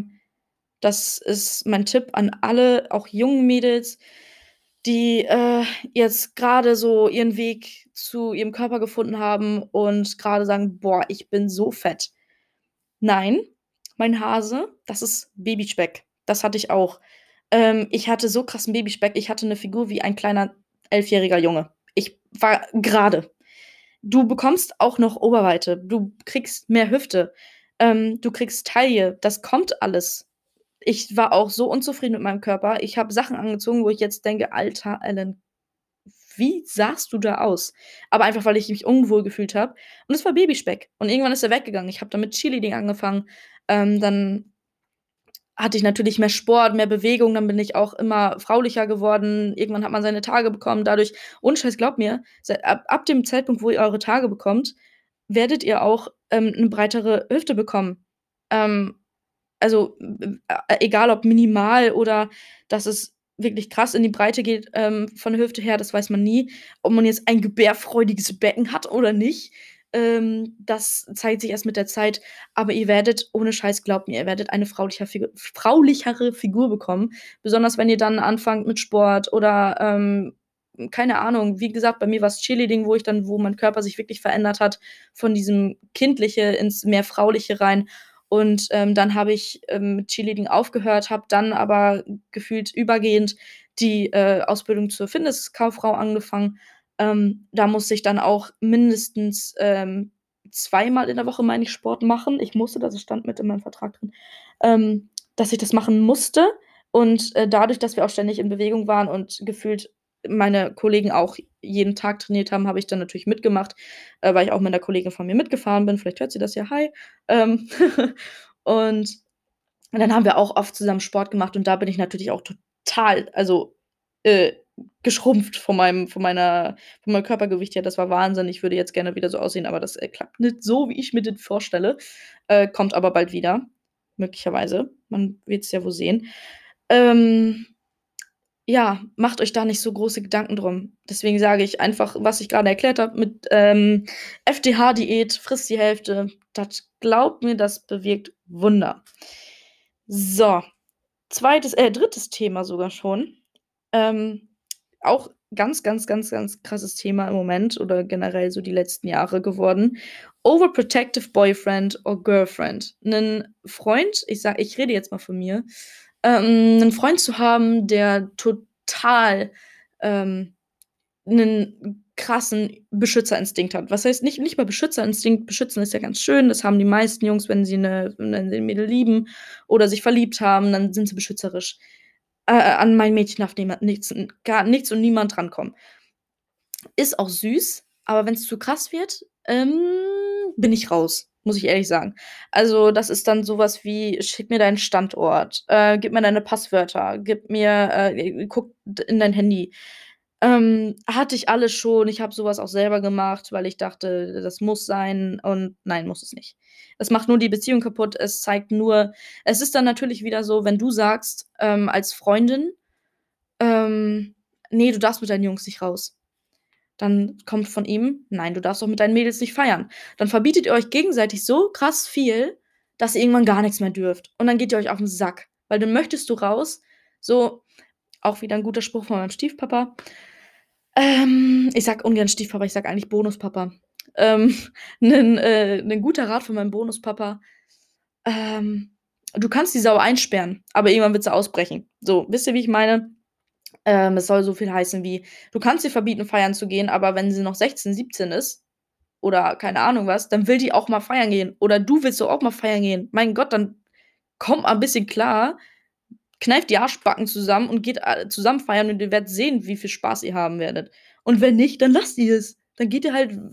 das ist mein Tipp an alle, auch jungen Mädels, die, jetzt grade so ihren Weg zu ihrem Körper gefunden haben und grade sagen: „Boah, ich bin so fett.“ Nein, mein Hase, das ist Babyspeck. Das hatte ich auch. Ich hatte so krassen Babyspeck. Ich hatte 'ne Figur wie ein kleiner elfjähriger Junge. Ich war gerade. Du bekommst auch noch Oberweite. Du kriegst mehr Hüfte. Du kriegst Taille. Das kommt alles. Ich war auch so unzufrieden mit meinem Körper. Ich habe Sachen angezogen, wo ich jetzt denke: „Alter, Ellen, wie sahst du da aus?“ Aber einfach, weil ich mich unwohl gefühlt habe. Und es war Babyspeck. Und irgendwann ist er weggegangen. Ich habe dann mit Cheerleading angefangen. Dann hatte ich natürlich mehr Sport, mehr Bewegung, dann bin ich auch immer fraulicher geworden. Irgendwann hat man seine Tage bekommen. Dadurch ohne Scheiß, glaubt mir, ab dem Zeitpunkt, wo ihr eure Tage bekommt, werdet ihr auch, 'ne breitere Hüfte bekommen. Ähm, egal ob minimal oder dass es wirklich krass in die Breite geht, von der Hüfte her, das weiß man nie. Ob man jetzt ein gebärfreudiges Becken hat oder nicht, das zeigt sich erst mit der Zeit. Aber ihr werdet ohne Scheiß, glaubt mir, ihr werdet eine fraulichere Figur bekommen, besonders wenn ihr dann anfangt mit Sport oder, keine Ahnung. Wie gesagt, bei mir war's Cheerleading, wo mein Körper sich wirklich verändert hat von diesem Kindliche ins mehr Frauliche rein. Und, dann habe ich, mit Cheerleading aufgehört, habe dann aber gefühlt übergehend die, Ausbildung zur Fitnesskauffrau angefangen. Da musste ich dann auch mindestens, zweimal in der Woche, meine ich, Sport machen. Ich musste das, es stand mit in meinem Vertrag drin, dass ich das machen musste. Und, dadurch, dass wir auch ständig in Bewegung waren und gefühlt meine Kollegen auch jeden Tag trainiert haben, habe ich dann natürlich mitgemacht, weil ich auch mit 'ner Kollegin von mir mitgefahren bin. Vielleicht hört sie das ja, hi. Ähm, und dann haben wir auch oft zusammen Sport gemacht und da bin ich natürlich auch total, also, äh, geschrumpft von meinem Körpergewicht her. Das war Wahnsinn. Ich würde jetzt gerne wieder so aussehen, aber das, klappt nicht so, wie ich mir das vorstelle. Kommt aber bald wieder, möglicherweise. Man wird's ja wohl sehen. Ähm, ja, macht euch da nicht so große Gedanken drum. Deswegen sage ich einfach, was ich gerade erklärt habe mit, FDH-Diät, frisst die Hälfte. Das glaubt mir, das bewirkt Wunder. So, drittes Thema sogar schon. Ähm, auch ganz, ganz, ganz, ganz krasses Thema im Moment oder generell so die letzten Jahre geworden. Overprotective Boyfriend or Girlfriend. Einen Freund, ich rede jetzt mal von mir, 'nen Freund zu haben, der total, 'nen krassen Beschützerinstinkt hat. Was heißt nicht mal Beschützerinstinkt, beschützen ist ja ganz schön, das haben die meisten Jungs, wenn sie 'n Mädel lieben oder sich verliebt haben, dann sind sie beschützerisch. An mein Mädchen darf niemand nichts gar nichts und niemand drankommen. Ist auch süß, aber wenn's zu krass wird, bin ich raus, muss ich ehrlich sagen. Also, das ist dann so was wie: „Schick mir deinen Standort, gib mir deine Passwörter, guck d in dein Handy.“ Hatte ich alles schon. Ich habe so was auch selber gemacht, weil ich dachte, das muss sein und nein, muss es nicht. Es macht nur die Beziehung kaputt. Es ist dann natürlich wieder so, wenn du sagst, als Freundin, ähm: „Ne, du darfst mit deinen Jungs nicht raus.“ Dann kommt von ihm: „Nein, du darfst auch mit deinen Mädels nicht feiern.“ Dann verbietet ihr euch gegenseitig so krass viel, dass ihr irgendwann gar nix mehr dürft. Und dann geht ihr euch auf 'n Sack, weil dann möchtest du raus, so auch wieder 'n guter Spruch von meinem Stiefpapa. Ich sage ungern Stiefpapa, ich sage eigentlich Bonuspapa. Ähm, 'nen guter Rat von meinem Bonuspapa: „Ähm, Du kannst die Sau einsperren, aber irgendwann wird sie ausbrechen.“ So, wisst ihr, wie ich meine? Es soll so viel heißen wie: Du kannst ihr verbieten, feiern zu gehen, aber wenn sie noch 16, 17 ist oder keine Ahnung was, dann will die auch mal feiern gehen. Oder du willst doch auch mal feiern gehen. Mein Gott, dann kommt mal 'n bisschen klar, kneift die Arschbacken zusammen und geht zusammen feiern und ihr werdet sehen, wie viel Spaß ihr haben werdet. Und wenn nicht, dann lasst ihr es. Dann geht ihr halt,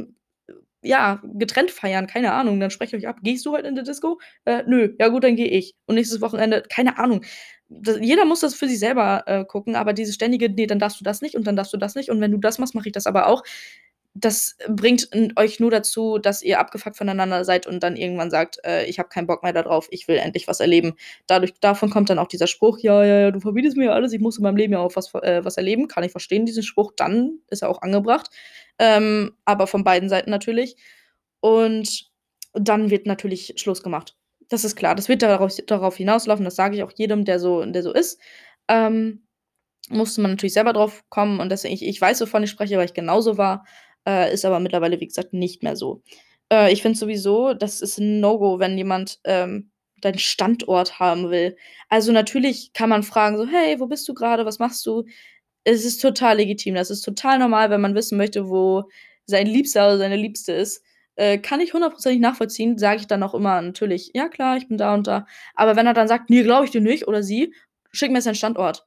ja, getrennt feiern, keine Ahnung, dann sprecht ihr euch ab. Gehst du heute in die Disco? Nö. Ja gut, dann gehe ich. Und nächstes Wochenende keine Ahnung. Jeder muss das für sich selber, gucken, aber dieses ständige: „Ne, dann darfst du das nicht und dann darfst du das nicht und wenn du das machst, mache ich das aber auch.“ Das bringt euch nur dazu, dass ihr abgefuckt voneinander seid und dann irgendwann sagt: „Ich habe keinen Bock mehr da drauf, ich will endlich was erleben.“ Davon kommt dann auch dieser Spruch: „Ja, ja, ja, du verbietest mir ja alles, ich muss in meinem Leben ja auch was erleben.“ Kann ich verstehen, diesen Spruch, dann ist er auch angebracht, aber von beiden Seiten natürlich. Und dann wird natürlich Schluss gemacht. Das ist klar. Das wird darauf hinauslaufen, das sage ich auch jedem, der so ist. Ähm, Musste man natürlich selber drauf kommen und deswegen ich weiß, wovon ich spreche, weil ich genauso war, ist aber mittlerweile, wie gesagt, nicht mehr so. Ich finde sowieso, das ist 'n No-Go, wenn jemand, deinen Standort haben will. Also, natürlich kann man fragen so: „Hey, wo bist du grade? Was machst du?“ Es ist total legitim. Das ist total normal, wenn man wissen möchte, wo sein Liebster oder seine Liebste ist. Kann ich hundertprozentig nachvollziehen, sage ich dann auch immer natürlich: „Ja klar, ich bin da und da.“ Aber wenn er dann sagt: „Ne, glaube ich dir nicht“ oder sie: „Schick mir jetzt deinen Standort.“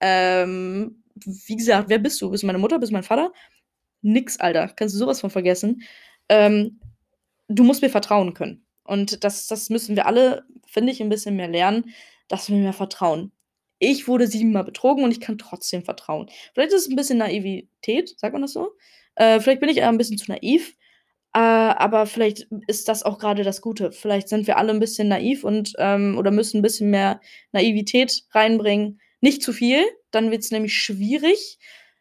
Wie gesagt, wer bist du? Bist du meine Mutter? Bist du mein Vater? Nix, Alter. Kannst du so was von vergessen. Ähm, Du musst mir vertrauen können. Und das müssen wir alle, finde ich, 'n bisschen mehr lernen, dass wir mehr vertrauen. Ich wurde 7-mal betrogen und ich kann trotzdem vertrauen. Vielleicht ist es 'n bisschen Naivität, sagt man das so? Vielleicht bin ich eher 'n bisschen zu naiv, aber vielleicht ist das auch grade das Gute. Vielleicht sind wir alle 'n bisschen naiv und, oder müssen 'n bisschen mehr Naivität reinbringen. Nicht zu viel, dann wird's nämlich schwierig,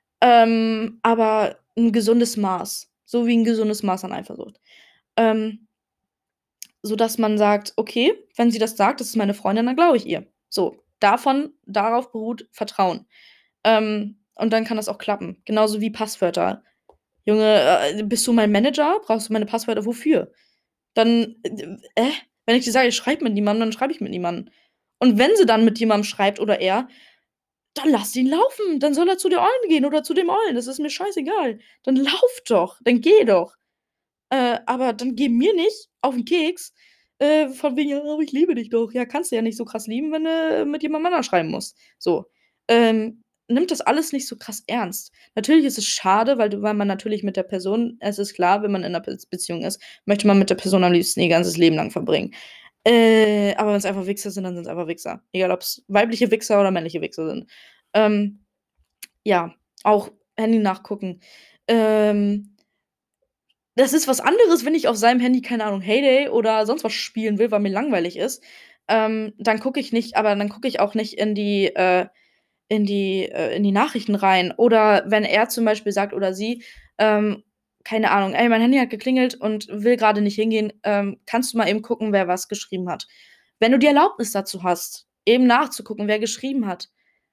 aber 'n gesundes Maß, so wie 'n gesundes Maß an Eifersucht. Ähm, Sodass man sagt: „Okay, wenn sie das sagt, das ist meine Freundin, dann glaube ich ihr.“ So, darauf beruht Vertrauen. Und dann kann das auch klappen. Genauso wie Passwörter. „Junge, bist du mein Manager? Brauchst du meine Passwörter wofür?“ Dann, wenn ich dir sage, ich schreibe mit niemandem, dann schreibe ich mit niemandem. Und wenn sie dann mit jemandem schreibt oder er, dann lass ihn laufen. Dann soll er zu der Ollen gehen oder zu dem Ollen. Das ist mir scheißegal. Dann lauf doch, dann geh doch. Aber dann geh mir nicht auf 'n Keks, von wegen: „Ja, aber ich liebe dich doch.“ Ja, kannst du ja nicht so krass lieben, wenn du mit jemandem anderen schreiben musst. So. Nimmt das alles nicht so krass ernst. Natürlich ist es schade, weil man natürlich mit der Person es ist klar, wenn man in 'ner Beziehung ist, möchte man mit der Person am liebsten ihr ganzes Leben lang verbringen. Aber wenn's einfach Wichser sind, dann sind's einfach Wichser. Egal ob's weibliche Wichser oder männliche Wichser sind. Ähm Ja, auch Handy nachgucken. Ähm, Das ist was anderes, wenn ich auf seinem Handy, keine Ahnung, Heyday oder sonst was spielen will, weil mir langweilig ist. Dann gucke ich nicht, aber dann gucke ich auch nicht in die Nachrichten rein. Oder wenn er zum Beispiel sagt oder sie, keine Ahnung, ey, mein Handy hat geklingelt und will gerade nicht hingehen, kannst du mal eben gucken, wer was geschrieben hat. Wenn du die Erlaubnis dazu hast, eben nachzugucken, wer geschrieben hat,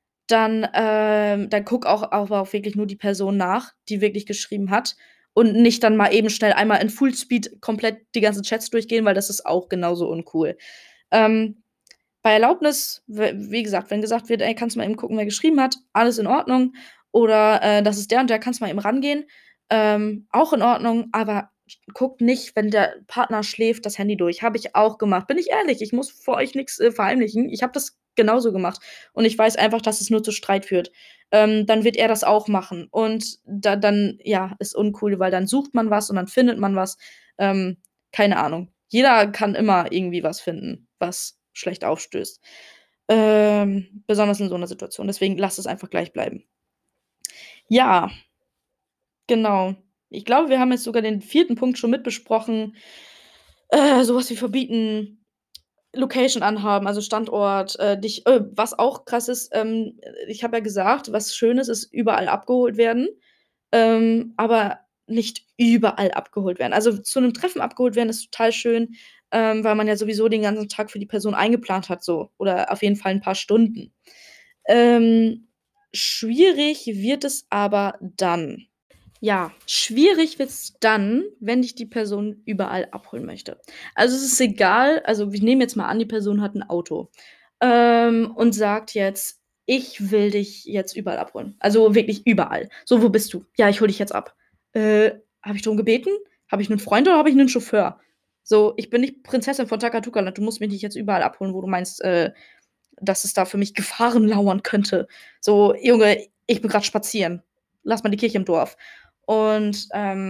dann guck auch wirklich nur die Person nach, die wirklich geschrieben hat und nicht dann mal eben schnell einmal in Fullspeed komplett die ganzen Chats durchgehen, weil das ist auch genauso uncool. Ähm, Bei Erlaubnis, wie gesagt, wenn gesagt wird, ey, kannst du mal eben gucken, wer geschrieben hat, alles in Ordnung. Oder das ist der und der, kannst du mal eben rangehen, auch in Ordnung, aber guckt nicht, wenn der Partner schläft, das Handy durch. Habe ich auch gemacht. Bin ich ehrlich, ich muss vor euch nichts verheimlichen. Ich habe das genauso gemacht. Und ich weiß einfach, dass es nur zu Streit führt. Dann wird er das auch machen. Und dann, ja, ist uncool, weil dann sucht man was und dann findet man was. Ähm, Keine Ahnung. Jeder kann immer irgendwie was finden, was schlecht aufstößt. Besonders in so einer Situation. Deswegen lasst es einfach gleich bleiben. Ja, genau. Ich glaube, wir haben jetzt sogar den vierten Punkt schon mitbesprochen. Sowas wie verbieten, Location anhaben, also Standort, was auch krass ist, ich habe ja gesagt, was schön ist überall abgeholt werden, aber nicht überall abgeholt werden. Also zu einem Treffen abgeholt werden ist total schön, weil man ja sowieso den ganzen Tag für die Person eingeplant hat, so. Oder auf jeden Fall ein paar Stunden. Schwierig wird es aber dann. Ja, schwierig wird's dann, wenn ich die Person überall abholen möchte. Also, es ist egal, also, wir nehmen jetzt mal an, die Person hat ein Auto, und sagt jetzt: „Ich will dich jetzt überall abholen.“ Also, wirklich überall. „So, wo bist du?“ „Ja, ich hole dich jetzt ab.“ „Habe ich drum gebeten? Habe ich einen Freund oder habe ich einen Chauffeur?“ So, ich bin nicht Prinzessin von Takatuka-Land. Du musst mich nicht jetzt überall abholen, wo du meinst, dass es da für mich Gefahren lauern könnte. So: „Junge, ich bin grad spazieren. Lass mal die Kirche im Dorf.“ Und,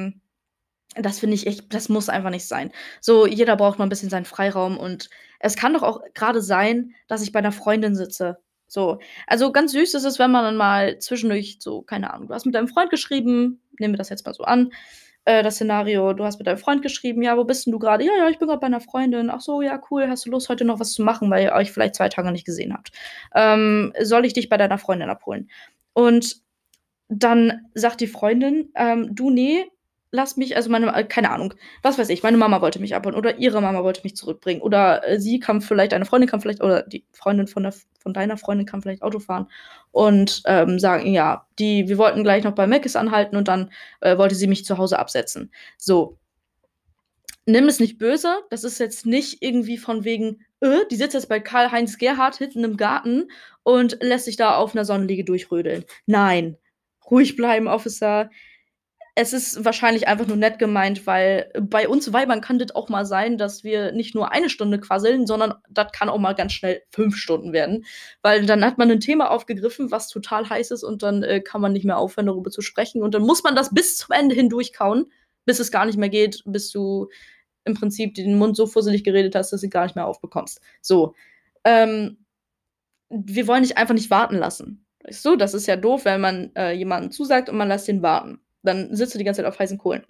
das finde ich echt, das muss einfach nicht sein. So, jeder braucht mal 'n bisschen seinen Freiraum und es kann doch auch grade sein, dass ich bei 'ner Freundin sitze. So. Also, ganz süß ist es, wenn man dann mal zwischendurch so, keine Ahnung, du hast mit deinem Freund geschrieben, nehmen wir das jetzt mal so an, das Szenario, du hast mit deinem Freund geschrieben: „Ja, wo bist 'n du grade?“ „Ja, ja, ich bin grad bei 'ner Freundin.“ „Ach so, ja, cool. Hast du Lust, heute noch was zu machen, weil ihr euch vielleicht 2 Tage nicht gesehen habt? Soll ich dich bei deiner Freundin abholen?“ Und dann sagt die Freundin, „Du, ne, lass mich, also meine, keine Ahnung, was weiß ich, meine Mama wollte mich abholen oder ihre Mama wollte mich zurückbringen oder, sie kann vielleicht, eine Freundin kann vielleicht, oder die Freundin von deiner Freundin kann vielleicht Auto fahren und, sagen, ja, wir wollten gleich noch bei Mc's anhalten und dann, wollte sie mich zu Hause absetzen.“ So, nimm es nicht böse, das ist jetzt nicht irgendwie von wegen, die sitzt jetzt bei Karl-Heinz Gerhardt hinten im Garten und lässt sich da auf 'ner Sonnenliege durchrödeln. Nein, ruhig bleiben, Officer. Es ist wahrscheinlich einfach nur nett gemeint, weil bei uns Weibern kann das auch mal sein, dass wir nicht nur 1 Stunde quasseln, sondern das kann auch mal ganz schnell 5 Stunden werden, weil dann hat man 'n Thema aufgegriffen, was total heiß ist und dann, kann man nicht mehr aufhören, darüber zu sprechen und dann muss man das bis zum Ende hindurchkauen, bis es gar nicht mehr geht, bis du im Prinzip den Mund so fusselig geredet hast, dass du gar nicht mehr aufbekommst. So, ähm, wir wollen dich einfach nicht warten lassen. Weißt du, das ist ja doof, wenn man, jemandem zusagt und man lässt den warten. Dann sitzt du die ganze Zeit auf heißen Kohlen.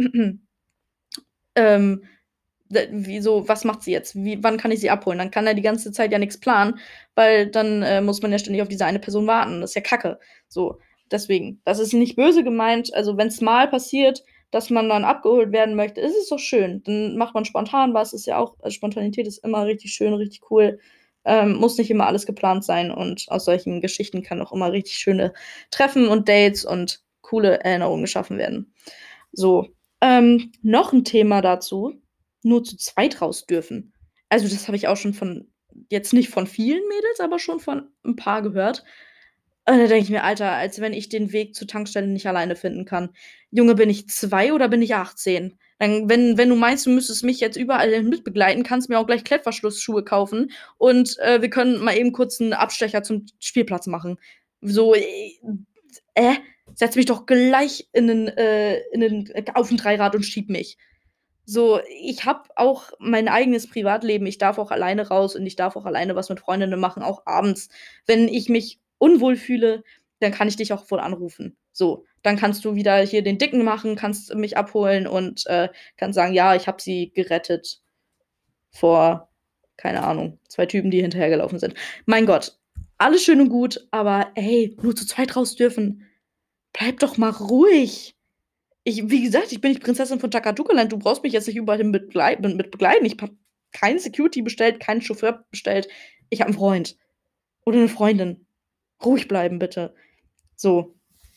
Ähm, wieso, was macht sie jetzt? Wann kann ich sie abholen? Dann kann er die ganze Zeit ja nichts planen, weil dann, muss man ja ständig auf diese eine Person warten. Das ist ja Kacke. So, deswegen, das ist nicht böse gemeint. Also, wenn es mal passiert, dass man dann abgeholt werden möchte, ist es doch schön. Dann macht man spontan was, ist ja auch, Spontanität ist immer richtig schön, richtig cool. Muss nicht immer alles geplant sein und aus solchen Geschichten kann auch immer richtig schöne Treffen und Dates und coole Erinnerungen geschaffen werden. So, noch 'n Thema dazu: nur zu zweit raus dürfen. Also, das habe ich auch schon von, jetzt nicht von vielen Mädels, aber schon von 'n paar gehört. Da denke ich mir: „Alter, als wenn ich den Weg zur Tankstelle nicht alleine finden kann. Junge, bin ich 2 oder bin ich 18? Dann, wenn du meinst, du müsstest mich jetzt überall hin mitbegleiten, kannst mir auch gleich Klettverschlussschuhe kaufen und, wir können mal eben kurz 'n Abstecher zum Spielplatz machen.“ So, setz mich doch gleich auf 'n Dreirad und schieb mich. So, ich habe auch mein eigenes Privatleben. Ich darf auch alleine raus und ich darf auch alleine was mit Freundinnen machen, auch abends. Wenn ich mich unwohl fühle, dann kann ich dich auch wohl anrufen. So, dann kannst du wieder hier den Dicken machen, kannst mich abholen und, kannst sagen: „Ja, ich habe sie gerettet vor, keine Ahnung, 2 Typen, die hinterhergelaufen sind.“ Mein Gott, alles schön und gut, aber ey, nur zu zweit raus dürfen. Bleib doch mal ruhig. Wie gesagt, ich bin nicht Prinzessin von Takatuka-Land. Du brauchst mich jetzt nicht überall mit begleiten. Ich habe keinen Security bestellt, keinen Chauffeur bestellt. Ich habe 'n Freund oder 'ne Freundin. Ruhig bleiben, bitte. So.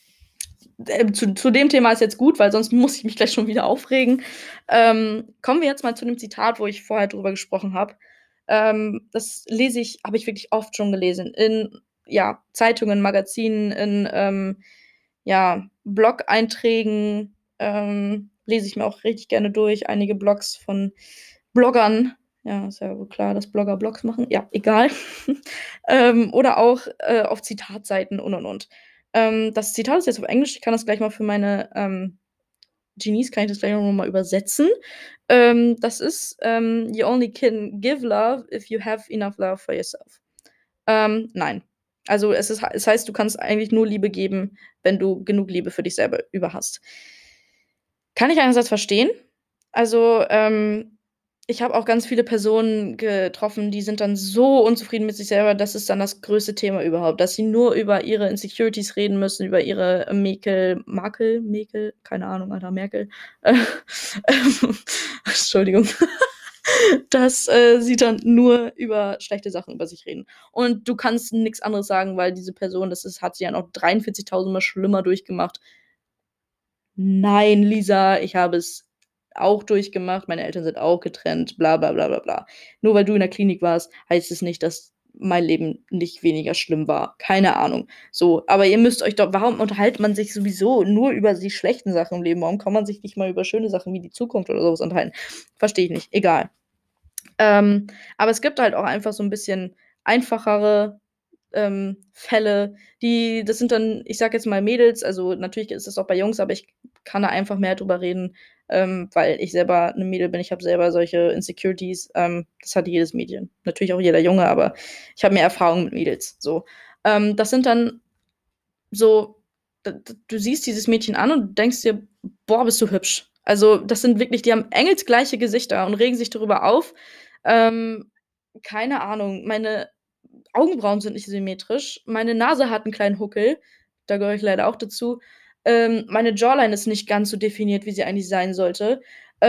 Zu dem Thema ist jetzt gut, weil sonst muss ich mich gleich schon wieder aufregen. Kommen wir jetzt mal zu dem Zitat, wo ich vorher drüber gesprochen habe. Das habe ich wirklich oft schon gelesen in, ja, Zeitungen, Magazinen, in, ja, Blog-Einträgen, lese ich mir auch richtig gerne durch. Einige Blogs von Bloggern. Ja, ist ja wohl klar, dass Blogger Blogs machen. Ja, egal. Oder auch, auf Zitatseiten und. Das Zitat ist jetzt auf Englisch. Ich kann das gleich mal für meine, Genies kann ich das gleich noch mal übersetzen. Das ist, „You only can give love if you have enough love for yourself.“ Nein. Also, es heißt, du kannst eigentlich nur Liebe geben, wenn du genug Liebe für dich selber über hast. Kann ich einerseits verstehen. Also, ich habe auch ganz viele Personen getroffen, die sind dann so unzufrieden mit sich selber, das ist dann das größte Thema überhaupt, dass sie nur über ihre Insecurities reden müssen, über ihre Mäkel? Keine Ahnung, Alter, Merkel. Entschuldigung. Dass, sie dann nur über schlechte Sachen über sich reden. Und du kannst nix anderes sagen, weil diese Person, hat sie ja noch 43.000 Mal schlimmer durchgemacht. Nein, Lisa, ich habe es auch durchgemacht, meine Eltern sind auch getrennt, bla bla bla bla bla. Nur weil du in der Klinik warst, heißt es nicht, dass mein Leben nicht weniger schlimm war. Keine Ahnung. So, aber ihr müsst euch doch warum unterhält man sich sowieso nur über die schlechten Sachen im Leben? Warum kann man sich nicht mal über schöne Sachen wie die Zukunft oder so was unterhalten? Verstehe ich nicht. Egal. Aber es gibt halt auch einfach so 'n bisschen einfachere, Fälle, das sind dann, ich sage jetzt mal Mädels, also natürlich ist das auch bei Jungs, aber ich kann da einfach mehr drüber reden, weil ich selber 'ne Mädel bin. Ich habe selber solche Insecurities, das hat jedes Mädchen. Natürlich auch jeder Junge, aber ich habe mehr Erfahrung mit Mädels, so. Das sind dann so du siehst dieses Mädchen an und denkst dir: „Boah, bist du hübsch.“ Also, das sind wirklich die haben engelsgleiche Gesichter und regen sich darüber auf. Ähm, keine Ahnung, meine Augenbrauen sind nicht symmetrisch, meine Nase hat 'n kleinen Huckel, da gehöre ich leider auch dazu. Meine Jawline ist nicht ganz so definiert, wie sie eigentlich sein sollte.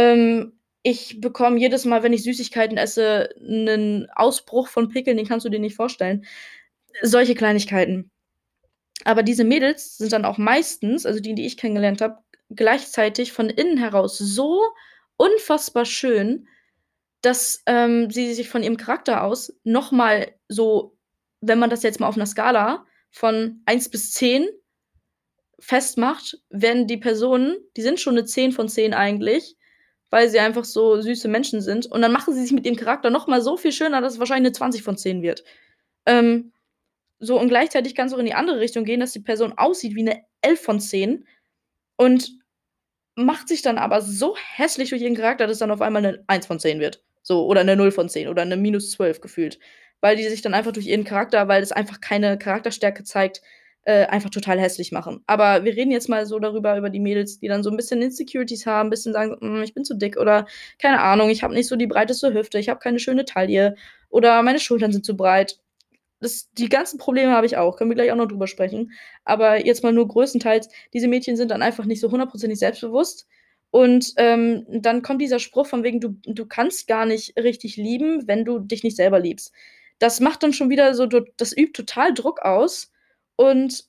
Ich bekomme jedes Mal, wenn ich Süßigkeiten esse, 'nen Ausbruch von Pickeln, den kannst du dir nicht vorstellen. Solche Kleinigkeiten. Aber diese Mädels sind dann auch meistens, also die ich kennengelernt habe, gleichzeitig von innen heraus so unfassbar schön, dass, sie sich von ihrem Charakter aus noch mal so, wenn man das jetzt mal auf 'ner Skala von 1 bis 10 festmacht, werden die Personen, die sind schon 'ne 10 von 10 eigentlich, weil sie einfach so süße Menschen sind. Und dann machen sie sich mit ihrem Charakter noch mal so viel schöner, dass es wahrscheinlich 'ne 20 von 10 wird. Ähm, so und gleichzeitig kann's auch in die andere Richtung gehen, dass die Person aussieht wie 'ne 11 von 10 und macht sich dann aber so hässlich durch ihren Charakter, dass dann auf einmal 'ne 1 von 10 wird. So, oder 'ne 0 von 10 oder 'ne -12 gefühlt. Weil die sich dann einfach durch ihren Charakter, weil es einfach keine Charakterstärke zeigt, einfach total hässlich machen. Aber wir reden jetzt mal so darüber, über die Mädels, die dann so 'n bisschen Insecurities haben, bisschen sagen: ich bin zu dick“ oder keine Ahnung, „ich habe nicht so die breiteste Hüfte, ich habe keine schöne Taille“ oder „meine Schultern sind zu breit.“ Die ganzen Probleme habe ich auch, können wir gleich auch noch drüber sprechen. Aber jetzt mal nur größtenteils, diese Mädchen sind dann einfach nicht so hundertprozentig selbstbewusst. Und, dann kommt dieser Spruch von wegen: „Du kannst gar nicht richtig lieben, wenn du dich nicht selber liebst.“ Das macht dann schon wieder so das übt total Druck aus und,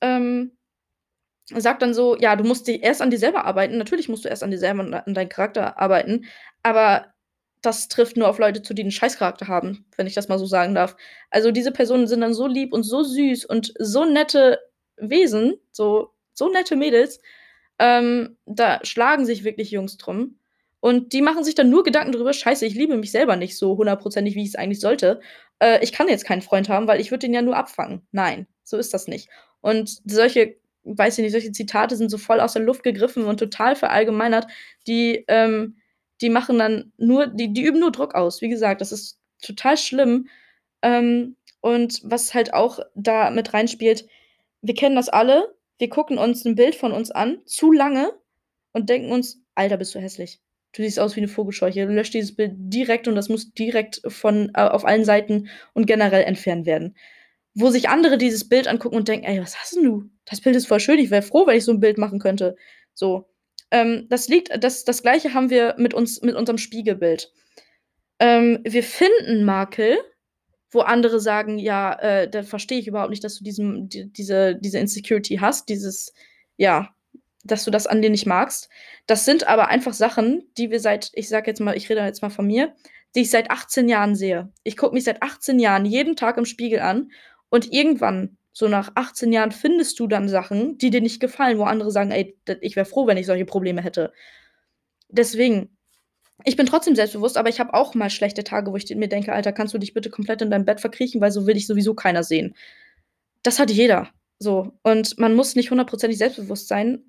sagt dann so: „Ja, du musst di erst an dir selber arbeiten.“ Natürlich musst du erst an dir selber und an deinen Charakter arbeiten, aber das trifft nur auf Leute zu, die 'n Scheißcharakter haben, wenn ich das mal so sagen darf. Also, diese Personen sind dann so lieb und so süß und so nette Wesen, so nette Mädels, da schlagen sich wirklich Jungs drum. Und die machen sich dann nur Gedanken drüber: „Scheiße, ich liebe mich selber nicht so hundertprozentig, wie ich's eigentlich sollte. Ich kann jetzt keinen Freund haben, weil ich würde den ja nur abfangen.“ Nein, so ist das nicht. Und solche Zitate sind so voll aus der Luft gegriffen und total verallgemeinert, die machen dann die üben nur Druck aus. Wie gesagt, das ist total schlimm. Und was halt auch da mit reinspielt, Wir kennen das alle. Wir gucken uns ein Bild von uns an, zu lange, und denken uns: „Alter, bist du hässlich. Du siehst aus wie eine Vogelscheuche.“ Löscht dieses Bild direkt und das muss direkt von auf allen Seiten und generell entfernt werden. Wo sich andere dieses Bild angucken und denken: „Ey, was hast 'n du? Das Bild ist voll schön. Ich wäre froh, wenn ich so ein Bild machen könnte.“ So. Das Gleiche haben wir mit unserem Spiegelbild. Wir finden Makel, wo andere sagen: „Ja, da verstehe ich überhaupt nicht, dass du diese Insecurity hast, ja, dass du das an dir nicht magst.“ Das sind aber einfach Sachen, die wir seit ich sage jetzt mal ich rede jetzt mal von mir, die ich seit 18 Jahren sehe. Ich gucke mich seit 18 Jahren jeden Tag im Spiegel an und irgendwann, so nach 18 Jahren, findest du dann Sachen, die dir nicht gefallen, wo andere sagen: „Ey, ich wäre froh, wenn ich solche Probleme hätte.“ Deswegen, ich bin trotzdem selbstbewusst, aber ich habe auch mal schlechte Tage, wo ich mir denke: „Alter, kannst du dich bitte komplett in dein Bett verkriechen, weil so will dich sowieso keiner sehen.“ Das hat jeder, so. Und man muss nicht hundertprozentig selbstbewusst sein,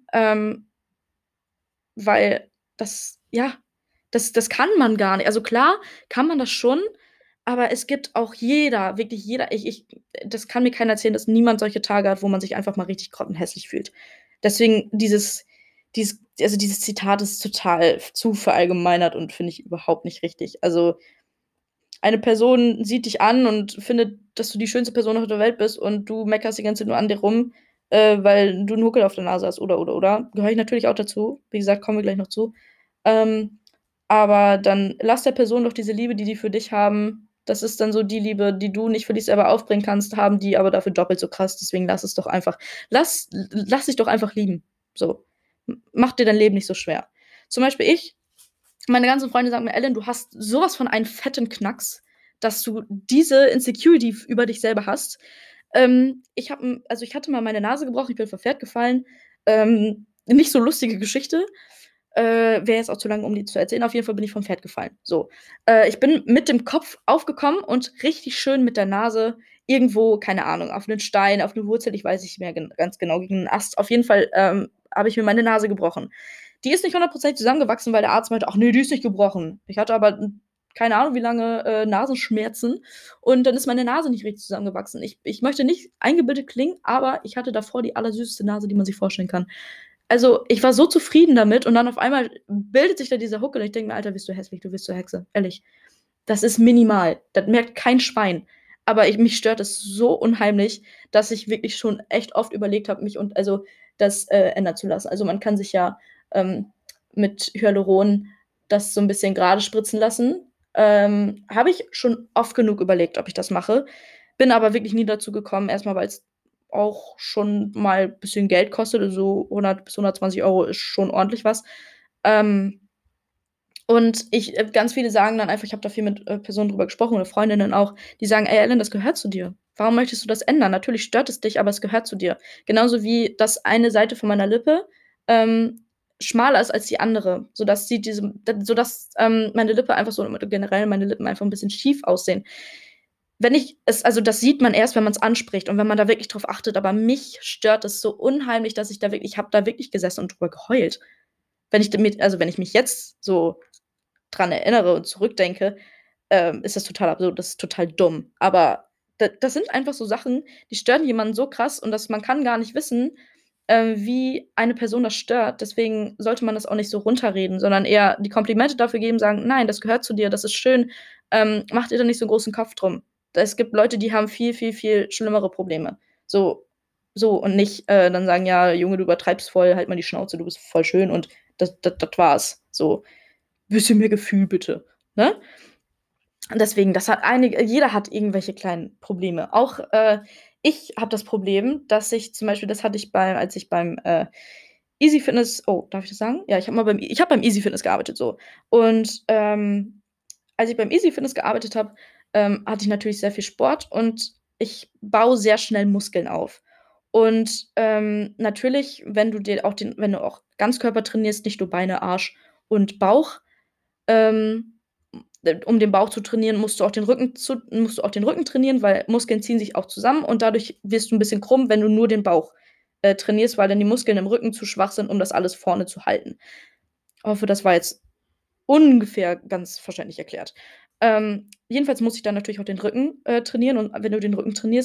weil ja, das kann man gar nicht. Also, klar kann man das schon, aber es gibt auch jeder, wirklich jeder, das kann mir keiner erzählen, dass niemand solche Tage hat, wo man sich einfach mal richtig grottenhässlich fühlt. Deswegen dieses Zitat ist total zu verallgemeinert und finde ich überhaupt nicht richtig. Also, eine Person sieht dich an und findet, dass du die schönste Person auf der Welt bist und du meckerst die ganze Zeit nur an dir rum, weil du 'n Huckel auf der Nase hast oder. Gehöre ich natürlich auch dazu. Wie gesagt, kommen wir gleich noch zu. Ähm, aber dann lass der Person doch diese Liebe, die die für dich haben. Das ist dann so die Liebe, die du nicht für dich selber aufbringen kannst, haben die aber dafür doppelt so krass. Deswegen lass es doch einfach. Lass dich doch einfach lieben. So. Mach dir dein Leben nicht so schwer. Zum Beispiel meine ganzen Freunde sagen mir: „Ellen, du hast sowas von einen fetten Knacks, dass du diese Insecurity über dich selber hast.“ ich hatte mal meine Nase gebrochen, ich bin vom Pferd gefallen. Nicht so lustige Geschichte. Wäre jetzt auch zu lang, um die zu erzählen. Auf jeden Fall bin ich vom Pferd gefallen. So. Ich bin mit dem Kopf aufgekommen und richtig schön mit der Nase irgendwo, keine Ahnung, auf 'nen Stein, auf 'ne Wurzel, ich weiß nicht mehr ganz genau, gegen 'n Ast. Auf jeden Fall, habe ich mir meine Nase gebrochen. Die ist nicht hundertprozentig zusammengewachsen, weil der Arzt meinte: „Ach ne, die ist nicht gebrochen.“ Ich hatte aber keine Ahnung, wie lange, Nasenschmerzen, und dann ist meine Nase nicht richtig zusammengewachsen. Ich möchte nicht eingebildet klingen, aber ich hatte davor die allersüßeste Nase, die man sich vorstellen kann. Also, ich war so zufrieden damit und dann auf einmal bildet sich da dieser Huckel und ich denke mir: „Alter, bist du hässlich, du wirst zur Hexe.“ Ehrlich. Das ist minimal. Das merkt kein Schwein. Aber mich stört es so unheimlich, dass ich wirklich schon echt oft überlegt habe, das, ändern zu lassen. Also, man kann sich ja, mit Hyaluron das so 'n bisschen gerade spritzen lassen. Habe ich schon oft genug überlegt, ob ich das mache, bin aber wirklich nie dazu gekommen. Erst mal, weil's auch schon mal bisschen Geld kostet, also 100 bis 120 € ist schon ordentlich was. Ähm und ganz viele sagen dann einfach, ich habe da viel mit, Personen drüber gesprochen oder Freundinnen auch, die sagen: „Ey Ellen, das gehört zu dir. Warum möchtest du das ändern? Natürlich stört es dich, aber es gehört zu dir.“ Genauso wie, dass eine Seite von meiner Lippe, ähm, schmaler ist als die andere, sodass meine Lippe einfach so generell meine Lippen einfach 'n bisschen schief aussehen. Das sieht man erst, wenn man's anspricht und wenn man da wirklich drauf achtet, aber mich stört es so unheimlich, dass ich habe da wirklich gesessen und drüber geheult. Wenn ich mich jetzt so dran erinnere und zurückdenke, ist das total absurd, das ist total dumm. Aber das sind einfach so Sachen, die stören jemanden so krass und man kann gar nicht wissen, wie eine Person das stört. Deswegen sollte man das auch nicht so runterreden, sondern eher die Komplimente dafür geben, sagen: „Nein, das gehört zu dir, das ist schön. Mach dir da nicht so 'n großen Kopf drum.“ Es gibt Leute, die haben viel, viel, viel schlimmere Probleme. So und nicht, dann sagen: „Ja, Junge, du übertreibst voll, halt mal die Schnauze, du bist voll schön“ und das war's. So. Bisschen mehr Gefühl bitte, ne? Deswegen, jeder hat irgendwelche kleinen Probleme. Auch, ich habe das Problem, dass ich zum Beispiel das hatte ich als ich beim, Easy Fitness oh, darf ich das sagen? Ja, ich habe beim Easy Fitness gearbeitet, so. Und, als ich beim Easy Fitness gearbeitet habe, hatte ich natürlich sehr viel Sport und ich baue sehr schnell Muskeln auf. Und, natürlich, wenn du auch Ganzkörper trainierst, nicht nur Beine, Arsch und Bauch, ähm, um den Bauch zu trainieren, musst du auch den Rücken trainieren, weil Muskeln ziehen sich auch zusammen und dadurch wirst du 'n bisschen krumm, wenn du nur den Bauch, trainierst, weil dann die Muskeln im Rücken zu schwach sind, um das alles vorne zu halten. Hoffe, das war jetzt ungefähr ganz verständlich erklärt. Jedenfalls muss ich dann natürlich auch den Rücken, trainieren und wenn du den Rücken trainierst,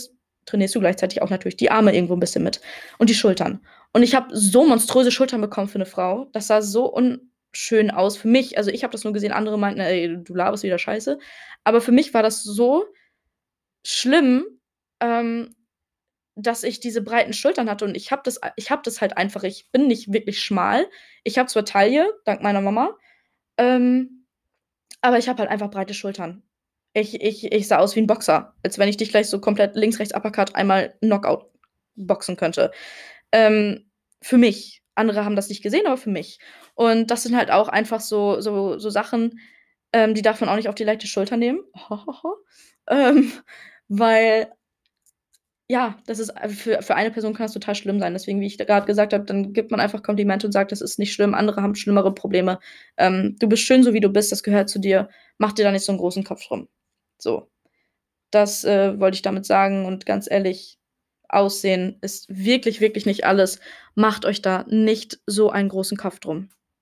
trainierst du gleichzeitig auch natürlich die Arme irgendwo 'n bisschen mit und die Schultern. Und ich habe so monströse Schultern bekommen für 'ne Frau. Das sah so unschön aus für mich. Also, ich habe das nur gesehen, andere meinten: „Ey, du laberst wieder Scheiße.“ Aber für mich war das so schlimm, ähm, dass ich diese breiten Schultern hatte und ich habe das halt einfach. Ich bin nicht wirklich schmal. Ich habe zwar Taille, dank meiner Mama, ähm, aber ich habe halt einfach breite Schultern. Ich sah aus wie 'n Boxer, als wenn ich dich gleich so komplett links, rechts, Uppercut einmal Knockout boxen könnte. Ähm, für mich. Andere haben das nicht gesehen, aber für mich. Und das sind halt auch einfach so Sachen, die darf man auch nicht auf die leichte Schulter nehmen. Ähm, weil ja, das ist für eine Person kann das total schlimm sein. Deswegen, wie ich da grad gesagt habe, dann gibt man einfach Komplimente und sagt: „Das ist nicht schlimm, andere haben schlimmere Probleme. Du bist schön, so wie du bist, das gehört zu dir. Mach dir da nicht so 'n großen Kopf drum.“ So, das, wollte ich damit sagen und ganz ehrlich, Aussehen ist wirklich, wirklich nicht alles. Macht euch da nicht so einen großen Kopf drum.